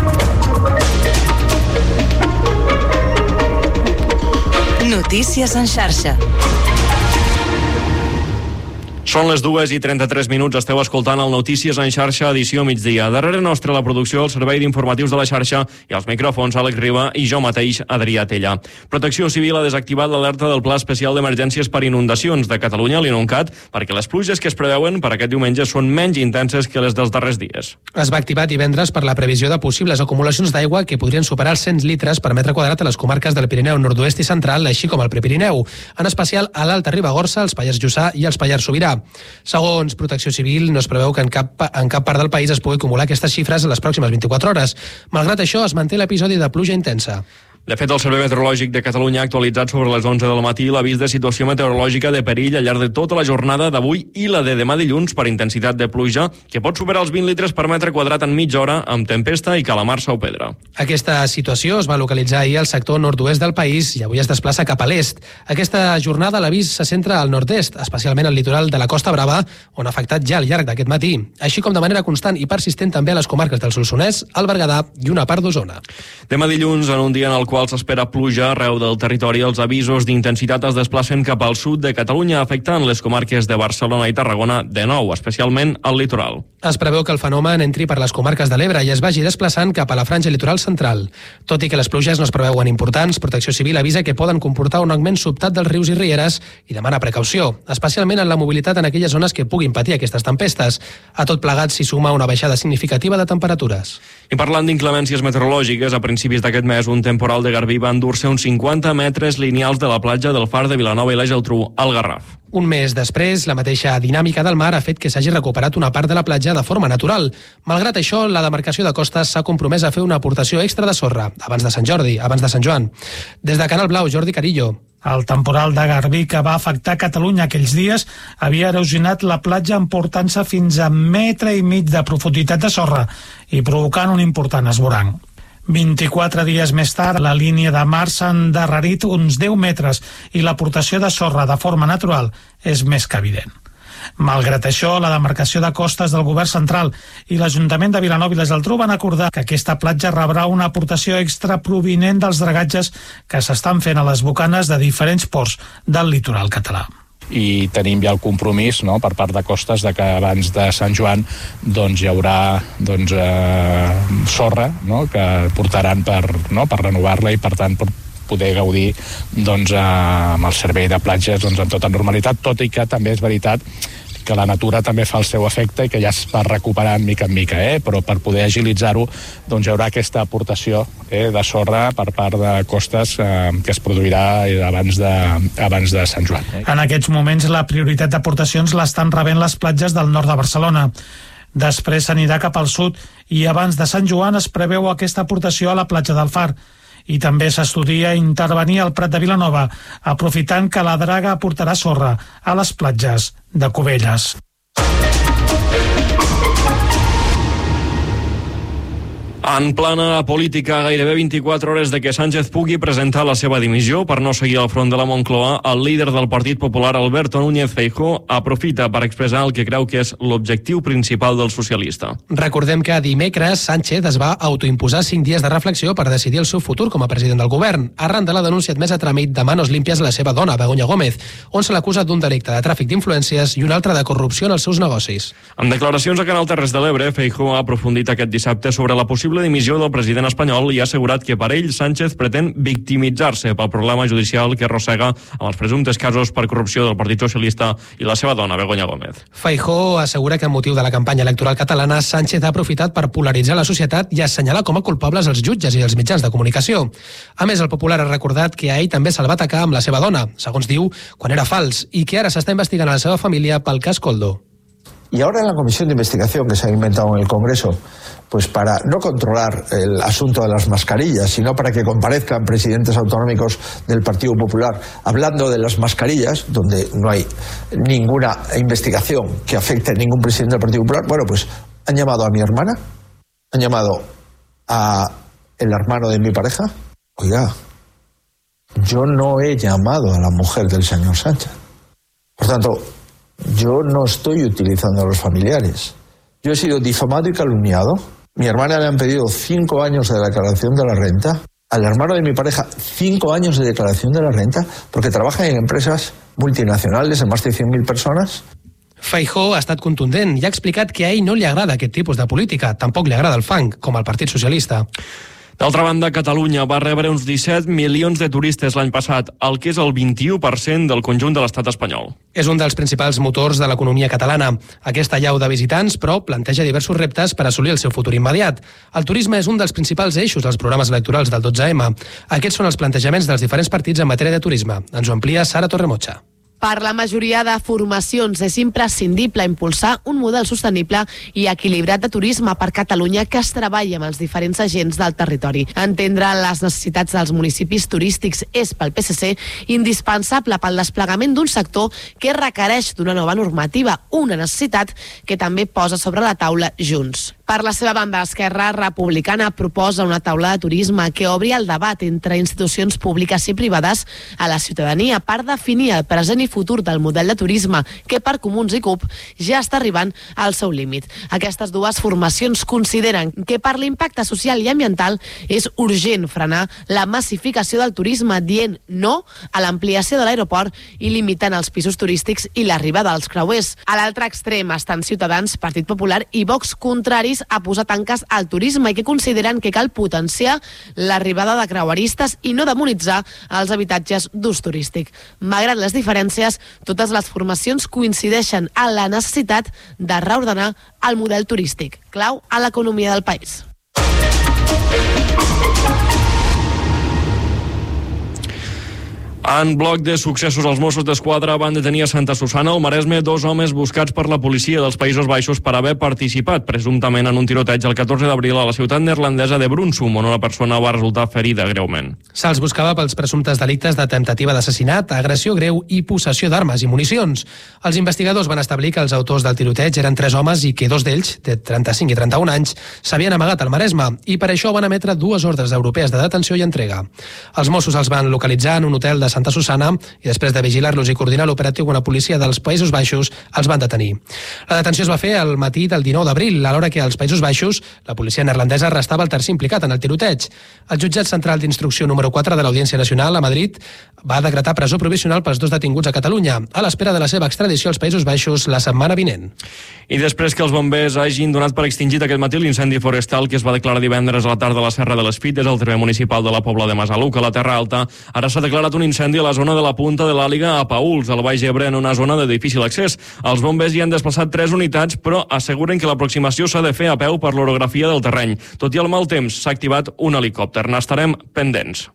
[SPEAKER 21] Notícies en xarxa.
[SPEAKER 1] Són les dues i trenta-tres minuts. Esteu escoltant el Notícies en xarxa, edició migdia. Darrere nostre la producció, el servei d'informatius de la xarxa i els micròfons Àlex Riba i jo mateix, Adrià Tella. Protecció Civil ha desactivat l'alerta del Pla Especial d'Emergències per Inundacions de Catalunya, l'INUNCAT, perquè les pluges que es preveuen per aquest diumenge són menys intenses que les dels darrers dies.
[SPEAKER 3] Es va activar divendres per la previsió de possibles acumulacions d'aigua que podrien superar els cent litres per metre quadrat a les comarques del Pirineu nord-oest i central, així com al Prepirineu, en especial a l'Alta Ribagorça, els Pallars Jussà i els Pallars Sobirà. Segons Protecció Civil, no es preveu que en cap, en cap part del país es pugui acumular aquestes xifres en les pròximes vint-i-quatre hores. Malgrat això, es manté l'episodi de pluja intensa.
[SPEAKER 1] De fet, el Servei Meteorològic de Catalunya ha actualitzat sobre les onze del matí l'avís de situació meteorològica de perill al llarg de tota la jornada d'avui i la de demà dilluns per intensitat de pluja, que pot superar els vint litres per metre quadrat en mitja hora amb tempesta i calamarsa o pedra.
[SPEAKER 3] Aquesta situació es va localitzar ahir al sector nord-oest del país i avui es desplaça cap a l'est. Aquesta jornada l'avís se centra al nord-est, especialment al litoral de la Costa Brava, on ha afectat ja al llarg d'aquest matí, així com de manera constant i persistent també a les comarques del Solsonès, el Berguedà i una part d'Osona.
[SPEAKER 1] Demà dilluns, en un dia en el qual qual s'espera pluja arreu del territori. Els avisos d'intensitat es desplacen cap al sud de Catalunya, afectant les comarques de Barcelona i Tarragona de nou, especialment al litoral.
[SPEAKER 3] Es preveu que el fenomen entri per les comarques de l'Ebre i es vagi desplaçant cap a la franja litoral central. Tot i que les pluges no es preveuen importants, Protecció Civil avisa que poden comportar un augment sobtat dels rius i rieres i demana precaució, especialment en la mobilitat en aquelles zones que puguin patir aquestes tempestes. A tot plegat s'hi suma una baixada significativa de temperatures.
[SPEAKER 1] I parlant d'inclemències meteorològiques, a principis d'aquest mes un temporal de Garbí va endur-se uns cinquanta metres lineals de la platja del Far de Vilanova i la Geltrú al Garraf.
[SPEAKER 3] Un mes després, la mateixa dinàmica del mar ha fet que s'hagi recuperat una part de la platja de forma natural. Malgrat això, la demarcació de costes s'ha compromès a fer una aportació extra de sorra abans de Sant Jordi, abans de Sant Joan. Des de Canal Blau, Jordi Carillo.
[SPEAKER 7] El temporal de Garbí que va afectar Catalunya aquells dies havia erosionat la platja emportant-se fins a metre i mig de profunditat de sorra i provocant un important esvoranc. vint-i-quatre dies més tard, la línia de mar s'ha endarrerit uns deu metres i l'aportació de sorra de forma natural és més que evident. Malgrat això, la demarcació de costes del govern central i l'Ajuntament de Vilanova i la Geltrú van acordar que aquesta platja rebrà una aportació extra provinent dels dragatges que s'estan fent a les bocanes de diferents ports del litoral català.
[SPEAKER 8] I tenim ja el compromís, no?, per part de costes de que abans de Sant Joan doncs, hi haurà doncs, eh, sorra, no?, que portaran per, no?, per renovar-la i per tant per poder gaudir doncs, eh, amb el servei de platges doncs, amb tota normalitat, tot i que també és veritat que la natura també fa el seu efecte i que ja es va recuperant mica en mica, eh? Però per poder agilitzar-ho doncs hi haurà aquesta aportació eh, de sorra per part de costes eh, que es produirà abans de, abans de Sant Joan. Eh?
[SPEAKER 7] En aquests moments la prioritat d'aportacions l'estan rebent les platges del nord de Barcelona. Després s'anirà cap al sud i abans de Sant Joan es preveu aquesta aportació a la platja del Far. I també s'estudia intervenir al Prat de Vilanova, aprofitant que la draga aportarà sorra a les platges de Cubelles.
[SPEAKER 1] En plana política, gairebé vint-i-quatre hores de que Sánchez pugui presentar la seva dimissió per no seguir al front de la Moncloa, el líder del Partit Popular, Alberto Núñez Feijóo, aprofita per expressar el que creu que és l'objectiu principal del socialista.
[SPEAKER 3] Recordem que dimecres Sánchez es va autoimposar cinc dies de reflexió per decidir el seu futur com a president del govern, arran de la denúncia admesa a tràmit de manos límpies a la seva dona, Begoña Gómez, on se l'acusa d'un delicte de tràfic d'influències i un altre de corrupció en els seus negocis.
[SPEAKER 1] En declaracions a Canal Terres de l'Ebre, Feijóo ha aprofundit aquest dissabte sobre la possible dimissió del president espanyol i ha assegurat que per ell Sánchez pretén victimitzar-se pel problema judicial que arrossega amb els presumptes casos per corrupció del Partit Socialista i la seva dona, Begoña Gómez.
[SPEAKER 3] Feijóo assegura que amb motiu de la campanya electoral catalana Sánchez ha aprofitat per polaritzar la societat i assenyalar com a culpables els jutges i els mitjans de comunicació. A més, el Popular ha recordat que a ell també se'l va atacar amb la seva dona, segons diu, quan era fals, i que ara s'està investigant a la seva família pel cas Koldo.
[SPEAKER 9] Y ahora en la comisión de investigación que se ha inventado en el Congreso, pues para no controlar el asunto de las mascarillas, sino para que comparezcan presidentes autonómicos del Partido Popular hablando de las mascarillas, donde no hay ninguna investigación que afecte a ningún presidente del Partido Popular, bueno, pues han llamado a mi hermana, han llamado a el hermano de mi pareja. Oiga, yo no he llamado a la mujer del señor Sánchez. Por tanto, yo no estoy utilizando a los familiares. Yo he sido difamado y calumniado. Mi hermana le han pedido cinco años de declaración de la renta. Al hermano de mi pareja, cinco años de declaración de la renta, porque trabaja en empresas multinacionales de más de cien mil personas.
[SPEAKER 3] Feijóo ha estat contundent i ha explicat que a ell no li agrada aquest tipus de política, tampoc li agrada el fang, com al Partit Socialista.
[SPEAKER 1] D'altra banda, Catalunya va rebre uns disset milions de turistes l'any passat, el que és el vint-i-u per cent del conjunt de l'estat espanyol.
[SPEAKER 3] És un dels principals motors de l'economia catalana. Aquesta allau de visitants, però, planteja diversos reptes per assolir el seu futur immediat. El turisme és un dels principals eixos dels programes electorals del dotze ema. Aquests són els plantejaments dels diferents partits en matèria de turisme. Ens ho amplia Sara Torremocha.
[SPEAKER 10] Per la majoria de formacions és imprescindible impulsar un model sostenible i equilibrat de turisme per Catalunya que es treballi amb els diferents agents del territori. Entendre les necessitats dels municipis turístics és pel P S C indispensable pel desplegament d'un sector que requereix d'una nova normativa, una necessitat que també posa sobre la taula Junts. Per la seva banda, Esquerra Republicana proposa una taula de turisme que obri el debat entre institucions públiques i privades a la ciutadania per definir el present i futur del model de turisme que per Comuns i C U P ja està arribant al seu límit. Aquestes dues formacions consideren que per l'impacte social i ambiental és urgent frenar la massificació del turisme, dient no a l'ampliació de l'aeroport i limitant els pisos turístics i l'arribada dels creuers. A l'altre extrem estan Ciutadans, Partit Popular i Vox, contraris a posar tanques al turisme i que consideren que cal potenciar l'arribada de creueristes i no demonitzar els habitatges d'ús turístic. Malgrat les diferències, totes les formacions coincideixen en la necessitat de reordenar el model turístic, clau a l'economia del país.
[SPEAKER 1] En bloc de successos, els Mossos d'Esquadra van detenir a Santa Susanna, al Maresme, dos homes buscats per la policia dels Països Baixos per haver participat, presumptament, en un tiroteig el catorze d'abril a la ciutat neerlandesa de Brunsum, on una persona va resultar ferida greument.
[SPEAKER 3] Se'ls buscava pels presumptes delictes de temptativa d'assassinat, agressió greu i possessió d'armes i municions. Els investigadors van establir que els autors del tiroteig eren tres homes i que dos d'ells, de trenta-cinc i trenta-un anys, s'havien amagat al Maresme i per això van emetre dues ordres europees de detenció i entrega. Els Mossos els van localitzar en un hotel de Santa Susanna i després de vigilar-los i coordinar l'operatiu amb la policia dels Països Baixos els van detenir. La detenció es va fer al matí del dinou d'abril, a l'hora que als Països Baixos la policia neerlandesa arrestava el tercer implicat en el tiroteig. El jutjat central d'instrucció número quatre de l'Audiència Nacional a Madrid va decretar presó provisional pels dos detinguts a Catalunya, a l'espera de la seva extradició als Països Baixos la setmana vinent.
[SPEAKER 1] I després que els bombers hagin donat per extingit aquest matí l'incendi forestal que es va declarar divendres a la tarda a la Serra de l'Espit, és el terme municipal de la Pobla de Masaluc, a la Terra Alta, ara s'ha declarat un incendi a la zona de la Punta de l'Àliga a Paüls, al Baix Ebre, en una zona de difícil accés. Els bombers hi han desplaçat tres unitats, però asseguren que l'aproximació s'ha de fer a peu per l'orografia del terreny. Tot i el mal temps, s'ha activat un helicòpter. N'estarem pendents.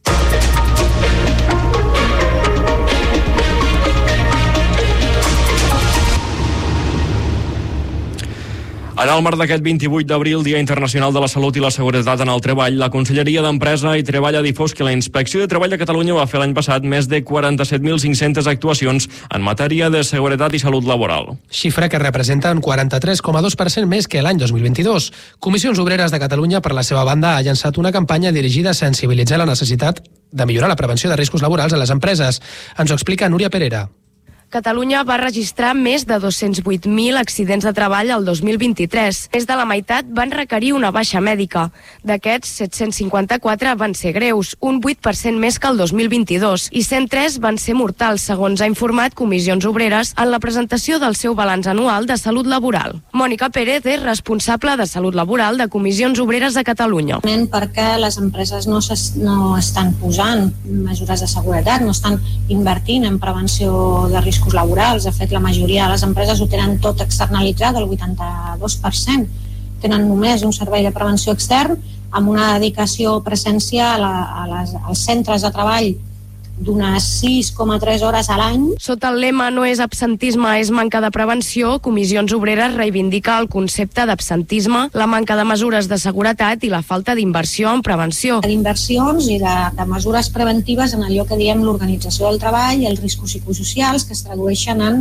[SPEAKER 1] En el marc d'aquest vint-i-vuit d'abril, Dia Internacional de la Salut i la Seguretat en el Treball, la Conselleria d'Empresa i Treball ha difós que la Inspecció de Treball de Catalunya va fer l'any passat més de quaranta-set mil cinc-centes actuacions en matèria de seguretat i salut laboral.
[SPEAKER 3] Xifra que representa un quaranta-tres coma dos per cent més que l'any dos mil vint-i-dos. Comissions Obreres de Catalunya, per la seva banda, ha llançat una campanya dirigida a sensibilitzar la necessitat de millorar la prevenció de riscos laborals a les empreses. Ens ho explica Núria Perera.
[SPEAKER 11] Catalunya va registrar més de dos-cents vuit mil accidents de treball el dos mil vint-i-tres. Més de la meitat van requerir una baixa mèdica. D'aquests, set-cents cinquanta-quatre van ser greus, un vuit per cent més que el dos mil vint-i-dos, i cent tres van ser mortals, segons ha informat Comissions Obreres en la presentació del seu balanç anual de salut laboral. Mònica Pérez és responsable de salut laboral de Comissions Obreres de Catalunya.
[SPEAKER 12] Perquè les empreses no, no estan posant mesures de seguretat, no estan invertint en prevenció de riscos laborals. De fet, la majoria de les empreses ho tenen tot externalitzat, el vuitanta-dos per cent tenen només un servei de prevenció extern amb una dedicació presència a, la, a les, als centres de treball d'unes sis coma tres hores a l'any.
[SPEAKER 11] Sota el lema "No és absentisme, és manca de prevenció", Comissions Obreres reivindica el concepte d'absentisme, la manca de mesures de seguretat i la falta d'inversió en prevenció.
[SPEAKER 12] D'inversions i de, de mesures preventives en allò que diem l'organització del treball, els riscos psicosocials que es tradueixen en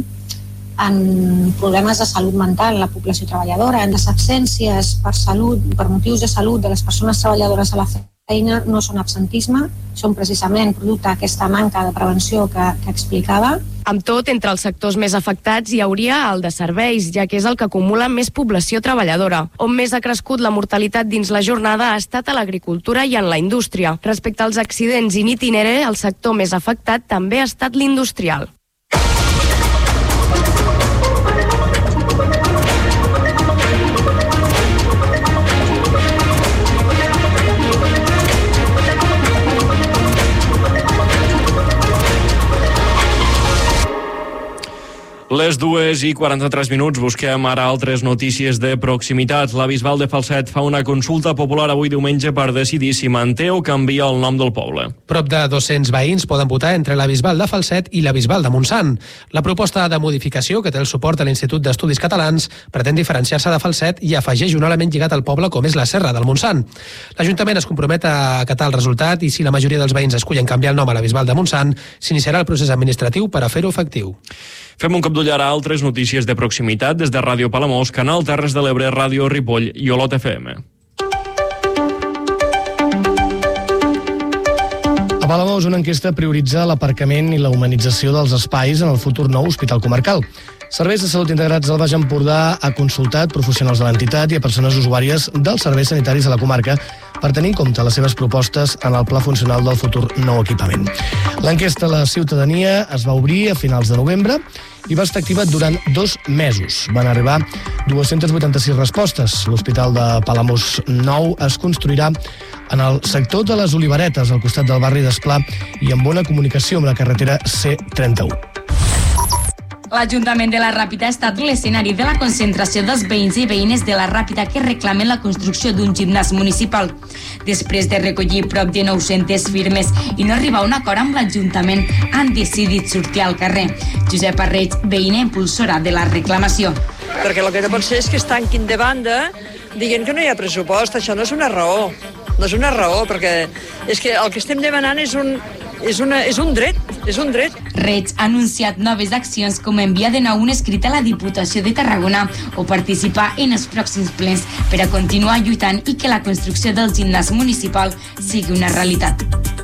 [SPEAKER 12] en problemes de salut mental, la població treballadora, en les absències per salut, per motius de salut de les persones treballadores a la feina no són absentisme, són precisament producte d'aquesta manca de prevenció que, que explicava.
[SPEAKER 11] Amb tot, entre els sectors més afectats hi hauria el de serveis, ja que és el que acumula més població treballadora. On més ha crescut la mortalitat dins la jornada ha estat a l'agricultura i en la indústria. Respecte als accidents in itinere, el sector més afectat també ha estat l'industrial.
[SPEAKER 1] Les dues i quaranta-tres minuts, busquem ara altres notícies de proximitat. La Bisbal de Falset fa una consulta popular avui diumenge per decidir si manté o canvia el nom del poble.
[SPEAKER 3] Prop de dos-cents veïns poden votar entre la Bisbal de Falset i la Bisbal de Montsant. La proposta de modificació, que té el suport a l'Institut d'Estudis Catalans, pretén diferenciar-se de Falset i afegeix un element lligat al poble com és la Serra del Montsant. L'Ajuntament es compromet a acatar el resultat i si la majoria dels veïns escullen canviar el nom a la Bisbal de Montsant, s'iniciarà el procés administratiu per a fer-ho efectiu.
[SPEAKER 1] Fem un cop d'ull ull ara a altres notícies de proximitat des de Ràdio Palamós, Canal Terres de l'Ebre, Ràdio Ripoll i Olot F M.
[SPEAKER 13] A Palamós, una enquesta prioritza l'aparcament i la humanització dels espais en el futur nou hospital comarcal. Serveis de Salut Integrats del Baix Empordà ha consultat professionals de l'entitat i a persones usuàries dels serveis sanitaris de la comarca per tenir en compte les seves propostes en el pla funcional del futur nou equipament. L'enquesta a la ciutadania es va obrir a finals de novembre i va estar activa durant dos mesos. Van arribar dues-centes vuitanta-sis respostes. L'Hospital de Palamós nou es construirà en el sector de les Oliveretes, al costat del barri d'Esplà i amb bona comunicació amb la carretera C trenta-u.
[SPEAKER 14] L'Ajuntament de la Ràpita ha estat l'escenari de la concentració dels veïns i veïnes de la Ràpita que reclamen la construcció d'un gimnàs municipal. Després de recollir prop de nou-centes firmes i no arribar a un acord amb l'Ajuntament, han decidit sortir al carrer. Josep Arreig, veïna impulsora de la reclamació.
[SPEAKER 15] Perquè el que no pot ser és que es tanquin de banda dient que no hi ha pressupost. Això no és una raó. No és una raó, perquè és que el que estem demanant és un, és una, és un dret, és un dret.
[SPEAKER 14] Reig ha anunciat noves accions com enviar de nou un escrit a la Diputació de Tarragona o participar en els pròxims plens per a continuar lluitant i que la construcció del gimnàs municipal sigui una realitat.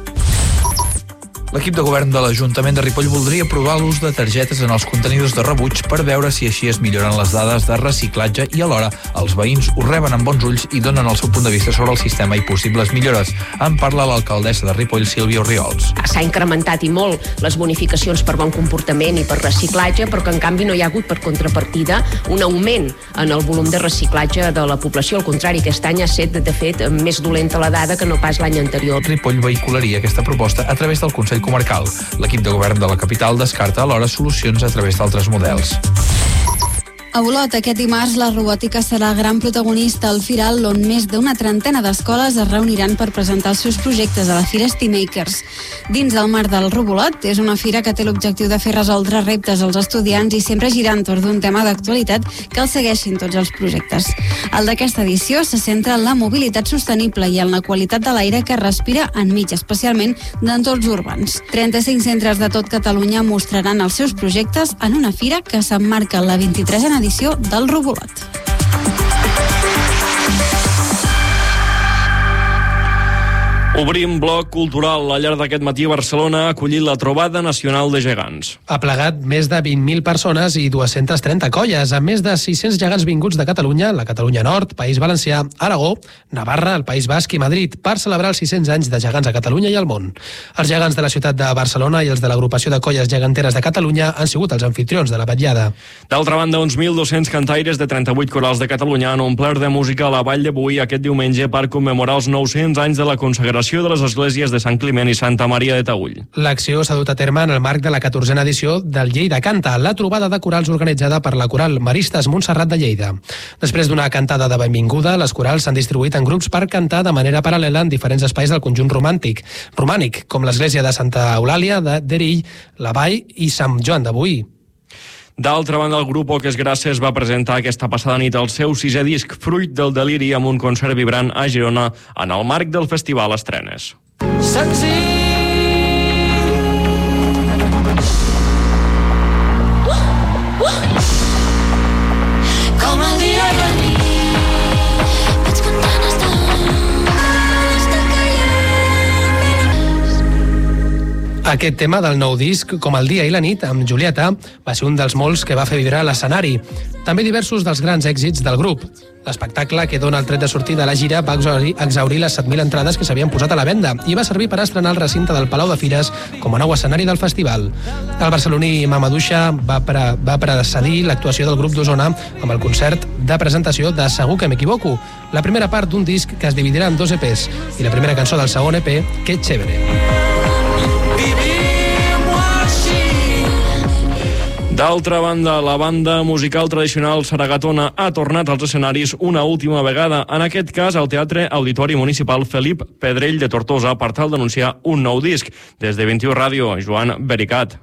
[SPEAKER 16] L'equip de govern de l'Ajuntament de Ripoll voldria provar l'ús de targetes en els contenidors de rebuig per veure si així es milloren les dades de reciclatge i alhora els veïns ho reben amb bons ulls i donen el seu punt de vista sobre el sistema i possibles millores. En parla l'alcaldessa de Ripoll, Sílvia Orriols.
[SPEAKER 17] S'ha incrementat i molt les bonificacions per bon comportament i per reciclatge, però que en canvi no hi ha hagut per contrapartida un augment en el volum de reciclatge de la població. Al contrari, aquest any ha estat, de fet, més dolenta la dada que no pas l'any anterior.
[SPEAKER 16] Ripoll vehicularia aquesta proposta a través del Consell Comarcal. L'equip de govern de la capital descarta alhora solucions a través d'altres models.
[SPEAKER 18] A Olot, aquest dimarts, la robòtica serà el gran protagonista al Firal, on més d'una trentena d'escoles es reuniran per presentar els seus projectes a la Fira Estimakers. Dins del marc del Robolot, és una fira que té l'objectiu de fer resoldre reptes als estudiants i sempre girar entorn d'un tema d'actualitat que els segueixin tots els projectes. El d'aquesta edició se centra en la mobilitat sostenible i en la qualitat de l'aire que respira enmig, especialment d'entorns urbans. trenta-cinc centres de tot Catalunya mostraran els seus projectes en una fira que s'emmarca la vint-i-tresena edició del Robolot.
[SPEAKER 1] Obrim bloc cultural. Al llarg d'aquest matí Barcelona ha acollit la Trobada Nacional de Gegants.
[SPEAKER 3] Ha plegat més de vint mil persones i dues-centes trenta colles, amb més de sis-cents gegants vinguts de Catalunya, la Catalunya Nord, País Valencià, Aragó, Navarra, el País Basc i Madrid, per celebrar els sis-cents anys de gegants a Catalunya i al món. Els gegants de la ciutat de Barcelona i els de l'agrupació de colles geganteres de Catalunya han sigut els anfitrions de la vetllada.
[SPEAKER 1] D'altra banda, uns mil dos-cents cantaires de trenta-vuit corals de Catalunya han omplert de música a la Vall de Boí aquest diumenge per commemorar els nou-cents anys de la consagració de les esglésies de Sant Climent i Santa Maria de Taüll.
[SPEAKER 3] L'acció s'ha dut a terme en el marc de la catorzena edició del Lleida Canta, la trobada de corals organitzada per la coral Maristes Montserrat de Lleida. Després d'una cantada de benvinguda, les corals s'han distribuït en grups per cantar de manera paral·lela en diferents espais del conjunt romàntic, romànic, com l'església de Santa Eulàlia de Derill, la Vall i Sant Joan de Boí.
[SPEAKER 1] D'altra banda, el grup Oques Grasses va presentar aquesta passada nit el seu sisè disc, Fruit del Deliri, amb un concert vibrant a Girona en el marc del Festival Estrenes.
[SPEAKER 24] Senzill. Uh, uh. Com el dia i la nit. Vaig cantant hasta hasta
[SPEAKER 3] Aquest tema del nou disc, Com el dia i la nit, amb Julieta, va ser un dels molts que va fer vibrar l'escenari. També diversos dels grans èxits del grup. L'espectacle que dona el tret de sortida a la gira va exaurir, exaurir les set mil entrades que s'havien posat a la venda i va servir per estrenar el recinte del Palau de Fires com a nou escenari del festival. El barceloní Mamadouxa va, pre, va precedir l'actuació del grup d'Osona amb el concert de presentació de Segur que m'equivoco, la primera part d'un disc que es dividirà en dos E Pes i la primera cançó del segon E P, Que chévere.
[SPEAKER 1] D'altra banda, la banda musical tradicional Saragatona ha tornat als escenaris una última vegada, en aquest cas al Teatre Auditori Municipal Felip Pedrell de Tortosa, per tal d'anunciar un nou disc. Des de vint-i-u Ràdio, Joan Bericat.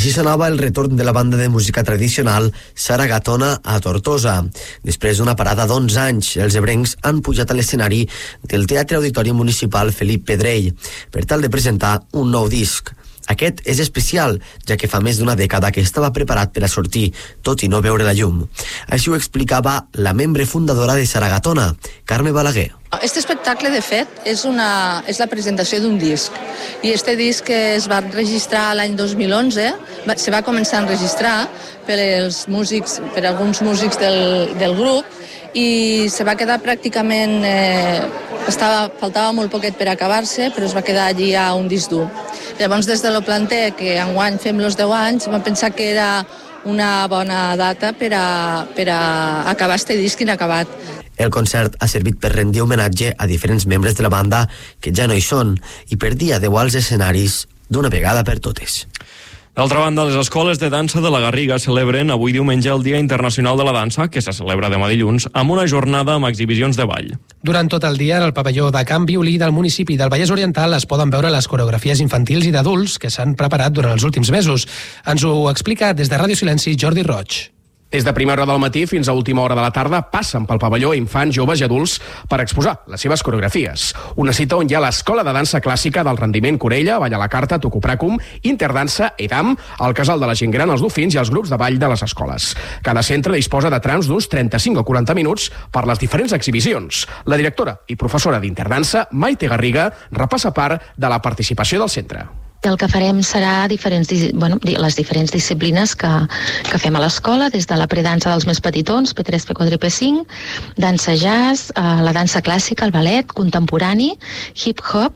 [SPEAKER 2] Així sonava el retorn de la banda de música tradicional Saragatona a Tortosa. Després d'una parada d'onze anys, els ebrencs han pujat a l'escenari del Teatre Auditori Municipal Felip Pedrell per tal de presentar un nou disc. Aquest és especial, ja que fa més d'una dècada que estava preparat per a sortir, tot i no veure la llum. Així ho explicava la membre fundadora de Saragatona, Carme Balaguer.
[SPEAKER 4] Este espectacle, de fet, és, una, és la presentació d'un disc. I este disc es va registrar l'any dos mil onze, va, se va començar a enregistrar per, els músics, per alguns músics del, del grup, i se va quedar pràcticament... Eh, estava, faltava molt poquet per acabar-se, però es va quedar allí a un disc dur. Llavors, des de lo planter, que enguany fem els deu anys, vam pensar que era una bona data per a, per a acabar este disc inacabat.
[SPEAKER 2] El concert ha servit per rendir homenatge a diferents membres de la banda que ja no hi són i per dir adeu als escenaris d'una vegada per totes.
[SPEAKER 1] D'altra banda, les escoles de dansa de la Garriga celebren avui diumenge el Dia Internacional de la Dansa, que se celebra demà dilluns, amb una jornada amb exhibicions de ball.
[SPEAKER 3] Durant tot el dia, en el pavelló de Can Violí del municipi del Vallès Oriental es poden veure les coreografies infantils i d'adults que s'han preparat durant els últims mesos. Ens ho explica des de Ràdio Silenci Jordi Roig.
[SPEAKER 19] Des de primera hora del matí fins a última hora de la tarda passen pel pavelló infants, joves i adults per exposar les seves coreografies. Una cita on hi ha l'Escola de Dansa Clàssica del Rendiment Corella, Ball a la Carta, Tucupracum, Interdansa, Edam, el Casal de la Gent Gran, els Dofins i els grups de ball de les escoles. Cada centre disposa de trams d'uns trenta-cinc o quaranta minuts per les diferents exhibicions. La directora i professora d'Interdansa, Maite Garriga, repassa part de la participació del centre.
[SPEAKER 20] El que farem serà diferents, bueno, les diferents disciplines que, que fem a l'escola, des de la predansa dels més petitons, P tres, P quatre i P cinc, dansa jazz, eh, la dansa clàssica, el ballet, contemporani, hip-hop,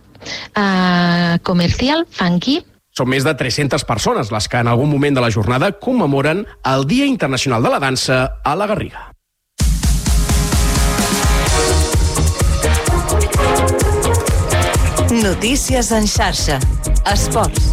[SPEAKER 20] eh, comercial, funky.
[SPEAKER 19] Són més de tres-centes persones les que en algun moment de la jornada commemoren el Dia Internacional de la Dansa a la Garriga.
[SPEAKER 21] Notícies en xarxa. Esports.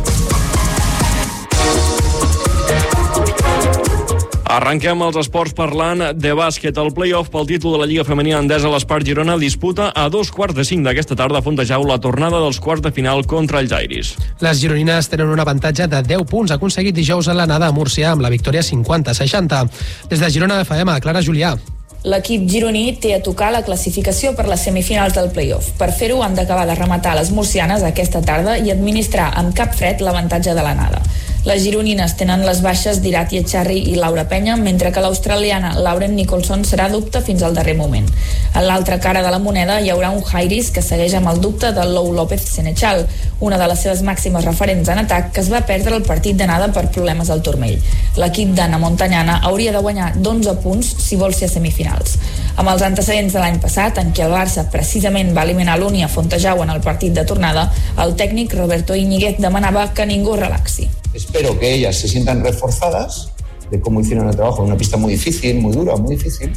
[SPEAKER 1] Arrenquem els esports parlant de bàsquet. El play-off pel títol de la Lliga Femenina Endesa, l'Espart Girona disputa a dos quarts de cinc d'aquesta tarda a Fontejau la tornada dels quarts de final contra els Jairis.
[SPEAKER 3] Les gironines tenen un avantatge de deu punts aconseguit dijous a l'anada a Múrcia amb la victòria cinquanta a seixanta. Des de Girona F M, Clara Julià.
[SPEAKER 22] L'equip gironí té a tocar la classificació per les semifinals del play-off. Per fer-ho han d'acabar de rematar les murcianes aquesta tarda i administrar amb cap fred l'avantatge de l'anada. Les gironines tenen les baixes d'Irati Echarri i Laura Penya, mentre que l'australiana Lauren Nicholson serà dubte fins al darrer moment. A l'altra cara de la moneda hi haurà un Jairis que segueix amb el dubte de Lou López Senechal, una de les seves màximes referents en atac, que es va perdre el partit d'anada per problemes al turmell. L'equip d'Anna Montanyana hauria de guanyar d'onze punts si vol ser a semifinals. Amb els antecedents de l'any passat, en què el Barça precisament va eliminar l'Uni a Fontejau en el partit de tornada, el tècnic Roberto Íñiguez demanava que ningú relaxi.
[SPEAKER 26] Espero que ellas se sientan reforzadas de cómo hicieron el trabajo en una pista muy difícil, muy dura, muy difícil,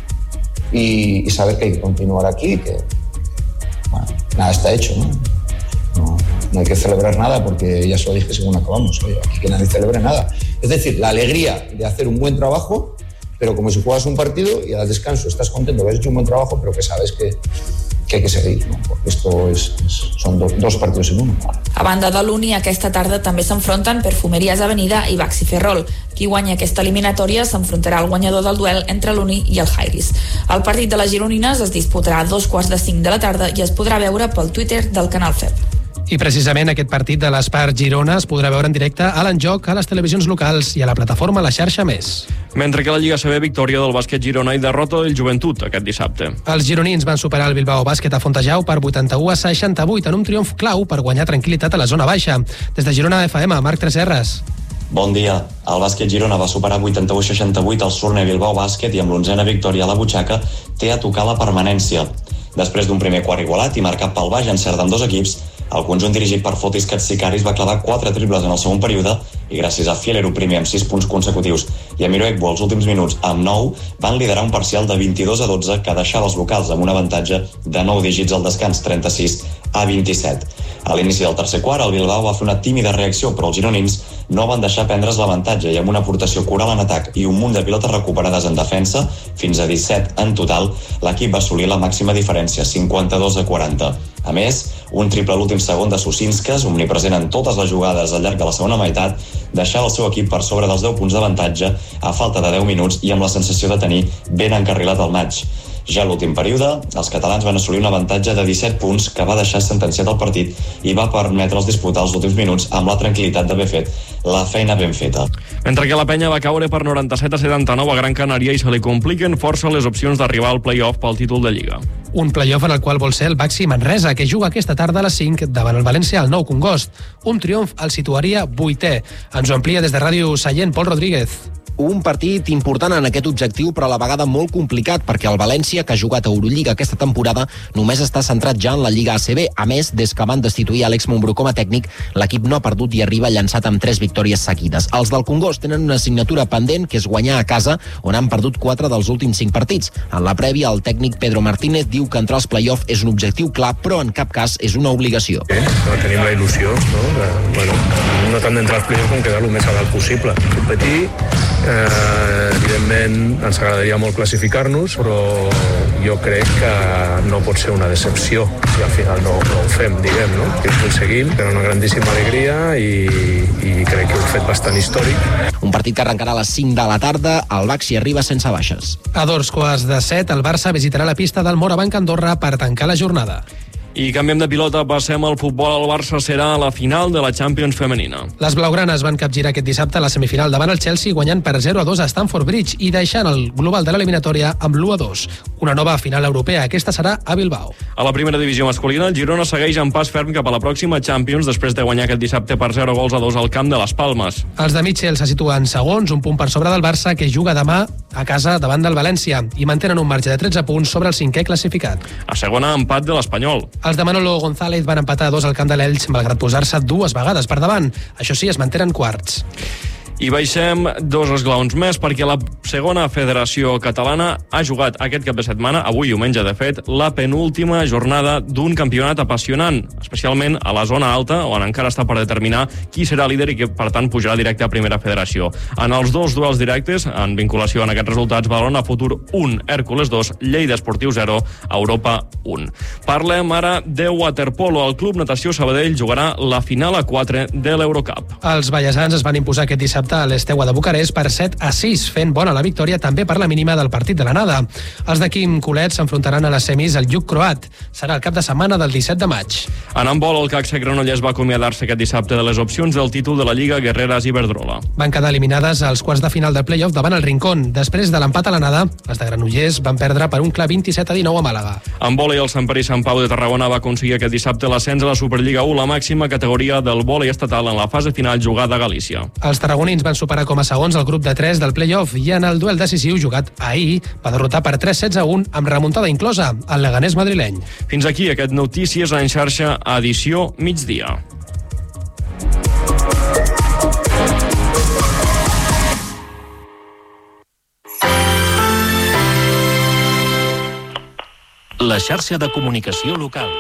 [SPEAKER 26] y, y saber que hay que continuar aquí, que bueno, nada está hecho, ¿no? No, no hay que celebrar nada porque ya se lo dije según acabamos, oye, aquí que nadie celebre nada. Es decir, la alegría de hacer un buen trabajo, pero como si juegas un partido y al descanso estás contento de haber hecho un buen trabajo, pero que sabes que, que hay que seguir, ¿no? Porque esto es, es, son do, dos partidos en uno.
[SPEAKER 22] A banda de l'Uni, aquesta tarda també s'enfronten Perfumeries Avenida i Baxi Ferrol. Qui guanya aquesta eliminatòria s'enfrontarà al guanyador del duel entre l'Uni i el Jairis. El partit de les gironines es disputarà a dos quarts de cinc de la tarda i es podrà veure pel Twitter del canal F E P.
[SPEAKER 3] I precisament aquest partit de l'Espart Girona es podrà veure en directe a l'Enjoc, a les televisions locals i a la plataforma La Xarxa Més.
[SPEAKER 1] Mentre que la Lliga C B, victòria del bàsquet Girona i derrota del Joventut aquest dissabte.
[SPEAKER 3] Els gironins van superar el Bilbao Bàsquet a Fontejau per vuitanta-u a seixanta-vuit en un triomf clau per guanyar tranquil·litat a la zona baixa. Des de Girona F M, Marc Tresserres.
[SPEAKER 27] Bon dia. El bàsquet Girona va superar vuitanta-u a seixanta-vuit al Surne Bilbao Bàsquet i amb l'onzena victòria a la butxaca té a tocar la permanència. Després d'un primer quart igualat i marcat pel baix encert d'ambdós equips, el conjunt dirigit per Fotis Katsikaris va clavar quatre triples en el segon període i gràcies a Fielero primer amb sis punts consecutius i a Miro Ekbo els últims minuts amb nou van liderar un parcial de vint-i-dos a dotze que deixava els locals amb un avantatge de nou dígits al descans, trenta-sis a vint-i-set. A l'inici del tercer quart, el Bilbao va fer una tímida reacció, però els gironins no van deixar prendre's l'avantatge i amb una aportació coral en atac i un munt de pilotes recuperades en defensa, fins a disset en total, l'equip va assolir la màxima diferència, cinquanta-dos a quaranta. A més, un triple a l'últim segon de Susinskas, omnipresent en totes les jugades al llarg de la segona meitat, deixava el seu equip per sobre dels deu punts d'avantatge a falta de deu minuts i amb la sensació de tenir ben encarrilat el maig. Ja a l'últim període, els catalans van assolir un avantatge de disset punts que va deixar sentenciat el partit i va permetre'ls disputar els últims minuts amb la tranquil·litat d'haver fet la feina ben feta.
[SPEAKER 1] Mentre que la penya va caure per noranta-set a setanta-nou a Gran Canària i se li compliquen força les opcions d'arribar al play-off pel títol de Lliga.
[SPEAKER 3] Un play-off en el qual vol ser el Baxi Manresa, que juga aquesta tarda a les cinc davant el València al Nou Congost. Un triomf el situaria vuitè. Ens ho amplia des de Ràdio Sallent, Pol Rodríguez.
[SPEAKER 5] Un partit important en aquest objectiu, però a la vegada molt complicat, perquè el València, que ha jugat a Eurolliga aquesta temporada, només està centrat ja en la Lliga A C B. A més, des que van destituir Àlex Montbrú com a tècnic, l'equip no ha perdut i arriba llançat amb tres victòries seguides. Els del Congost tenen una assignatura pendent, que és guanyar a casa, on han perdut quatre dels últims cinc partits. En la prèvia, el tècnic Pedro Martínez diu que entrar als play-off és un objectiu clar, però en cap cas és una obligació.
[SPEAKER 6] Eh, no, tenim la il·lusió, no? De, bueno, no tant d'entrar als play-off com quedar el més a dalt possible. Competir, Eh, evidentment ens agradaria molt classificar-nos, però jo crec que no pot ser una decepció si al final no, no ho fem, diguem, no? I ho aconseguim, té una grandíssima alegria i, i crec que ho hem fet bastant històric.
[SPEAKER 5] Un partit que arrencarà a les cinc de la tarda, el Baxi arriba sense baixes.
[SPEAKER 3] A dos quarts de set, el Barça visitarà la pista del Morabanc Andorra per tancar la jornada.
[SPEAKER 1] I canviem de pilota, passem al futbol. El Barça serà a la final de la Champions femenina.
[SPEAKER 3] Les blaugranes van capgirar aquest dissabte a la semifinal davant el Chelsea, guanyant per zero a dos a Stamford Bridge i deixant el global de l'eliminatòria amb l'u a dos. Una nova final europea, aquesta serà a Bilbao.
[SPEAKER 1] A la primera divisió masculina, el Girona segueix en pas ferm cap a la pròxima Champions després de guanyar aquest dissabte per zero gols a dos al camp de les Palmes.
[SPEAKER 3] Els de Mitchell se situen segons, un punt per sobre del Barça, que juga demà a casa davant del València, i mantenen un marge de tretze punts sobre el cinquè classificat.
[SPEAKER 1] A segona, empat de l'Espanyol.
[SPEAKER 3] Els de Manolo González van empatar a dos al camp de l'Elx, malgrat posar-se dues vegades per davant. Això sí, es mantenen quarts.
[SPEAKER 1] I baixem dos esglaons més perquè la segona federació catalana ha jugat aquest cap de setmana, avui diumenge de fet, la penúltima jornada d'un campionat apassionant, especialment a la zona alta, on encara està per determinar qui serà líder i que, per tant, pujarà directe a primera federació. En els dos duels directes, en vinculació en aquests resultats, Badalona Futur un, Hèrcules dos, Lleida Esportiu zero, Europa un. Parlem ara de waterpolo. El Club Natació Sabadell jugarà la final a quatre de l'Eurocup.
[SPEAKER 3] Els ballesans es van imposar aquest dissabte a l'Esteua de Bucarest per set a sis, fent bona la victòria també per la mínima del partit de l'anada. Els de Quim Colet s'enfrontaran a les semis al Lluc croat. Serà el cap de setmana del disset de maig.
[SPEAKER 1] En handbol, el C A C Granollers va acomiadar-se aquest dissabte de les opcions del títol de la Lliga Guerreres Iberdrola.
[SPEAKER 3] Van quedar eliminades als quarts de final del play-off davant el Rincón. Després de l'empat a l'anada, les de Granollers van perdre per un clar vint-i-set a dinou a Màlaga.
[SPEAKER 1] En vòlei, el Sant Pere i Sant Pau de Tarragona va aconseguir aquest dissabte l'ascens a la Superliga u, la màxima categoria del vòlei estatal en la fase final jugada a Galícia.
[SPEAKER 3] Els tarragonins van superar com a segons el grup de tres del play-off i en el duel decisiu jugat ahir va derrotar per tres setze a un amb remuntada inclosa el Leganés madrileny.
[SPEAKER 1] Fins aquí aquest Notícies en xarxa, edició migdia.
[SPEAKER 7] La xarxa de comunicació local.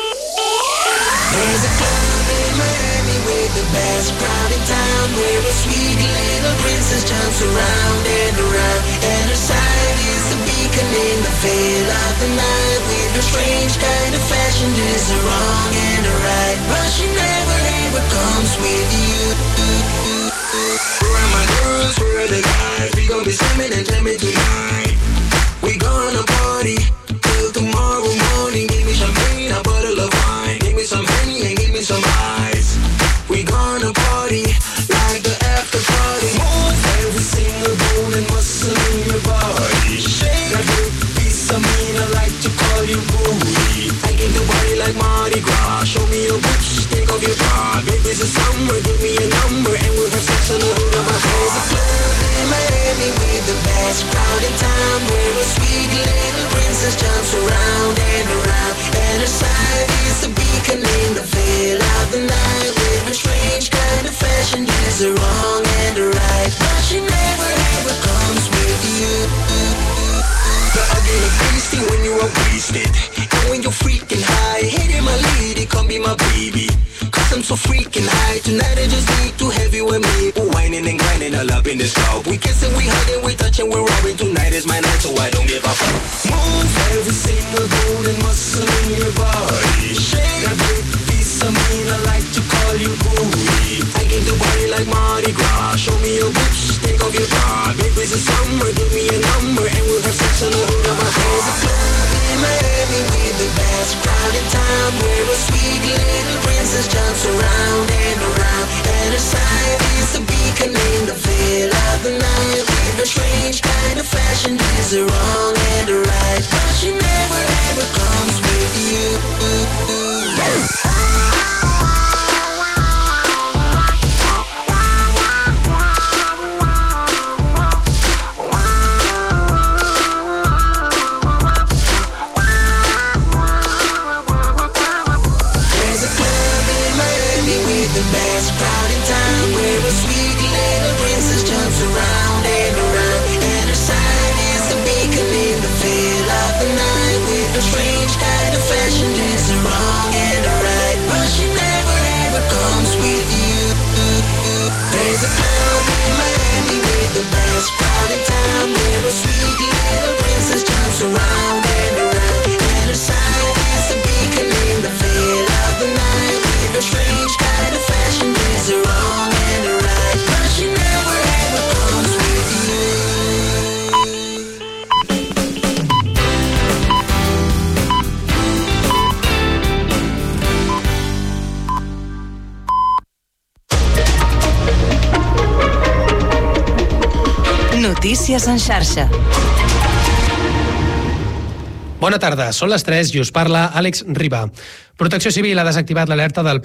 [SPEAKER 24] The best crowd in town, where a sweet little princess jumps around and around, and her side is the beacon in the veil of the night, with her strange kind of fashion. There's a wrong and a right, but she never ever comes with you. Where are my girls, where are the guys? We gon' be slamming and jamming tonight. We gonna party till tomorrow morning. Give me champagne, a bottle of wine. Give me some honey and give me some ice. We gonna party like the after party. Move every single bone and muscle in your body. Shake that good piece of me, I like to call you booty. I give the body like Mardi Gras. Show me your boots, take off your bra. Baby, it's a summer, give me a number, and we'll have sex on the hood of my hands. A club in Miami with the best crowd in town, where a sweet little princess jumps around and around, and her side is the beacon in the veil of the night. A strange kind of fashion, there's a wrong and a right, but she never ever comes with you. The ugly look tasty when you are wasted, and when you're freaking high, hey there my lady, come be my baby, cause I'm so freaking high. Tonight I just need too heavy with me. We're whining and grinding all up in this club. We kissing, we hugging, we touching, we're rubbing. Tonight is my night, so I don't give a fuck. Move every single golden muscle in your body. Shake a big piece of me, I like to call you booty. I get the body like Mardi Gras. Show me your boobs, take off your bra. Baby, it's summer, give me a number, and we'll have sex on the hood of my hands. A club in Miami with the best crowd in town, where a sweet little princess jumps around and around, and her side is the beacon in the veil of the night. With a strange kind of fashion, is a wrong and a right, but she never ever comes with you.
[SPEAKER 21] Notícies en xarxa.
[SPEAKER 3] Bona tarda, són les tres i us parla Àlex Riba. Protecció Civil ha desactivat l'alerta del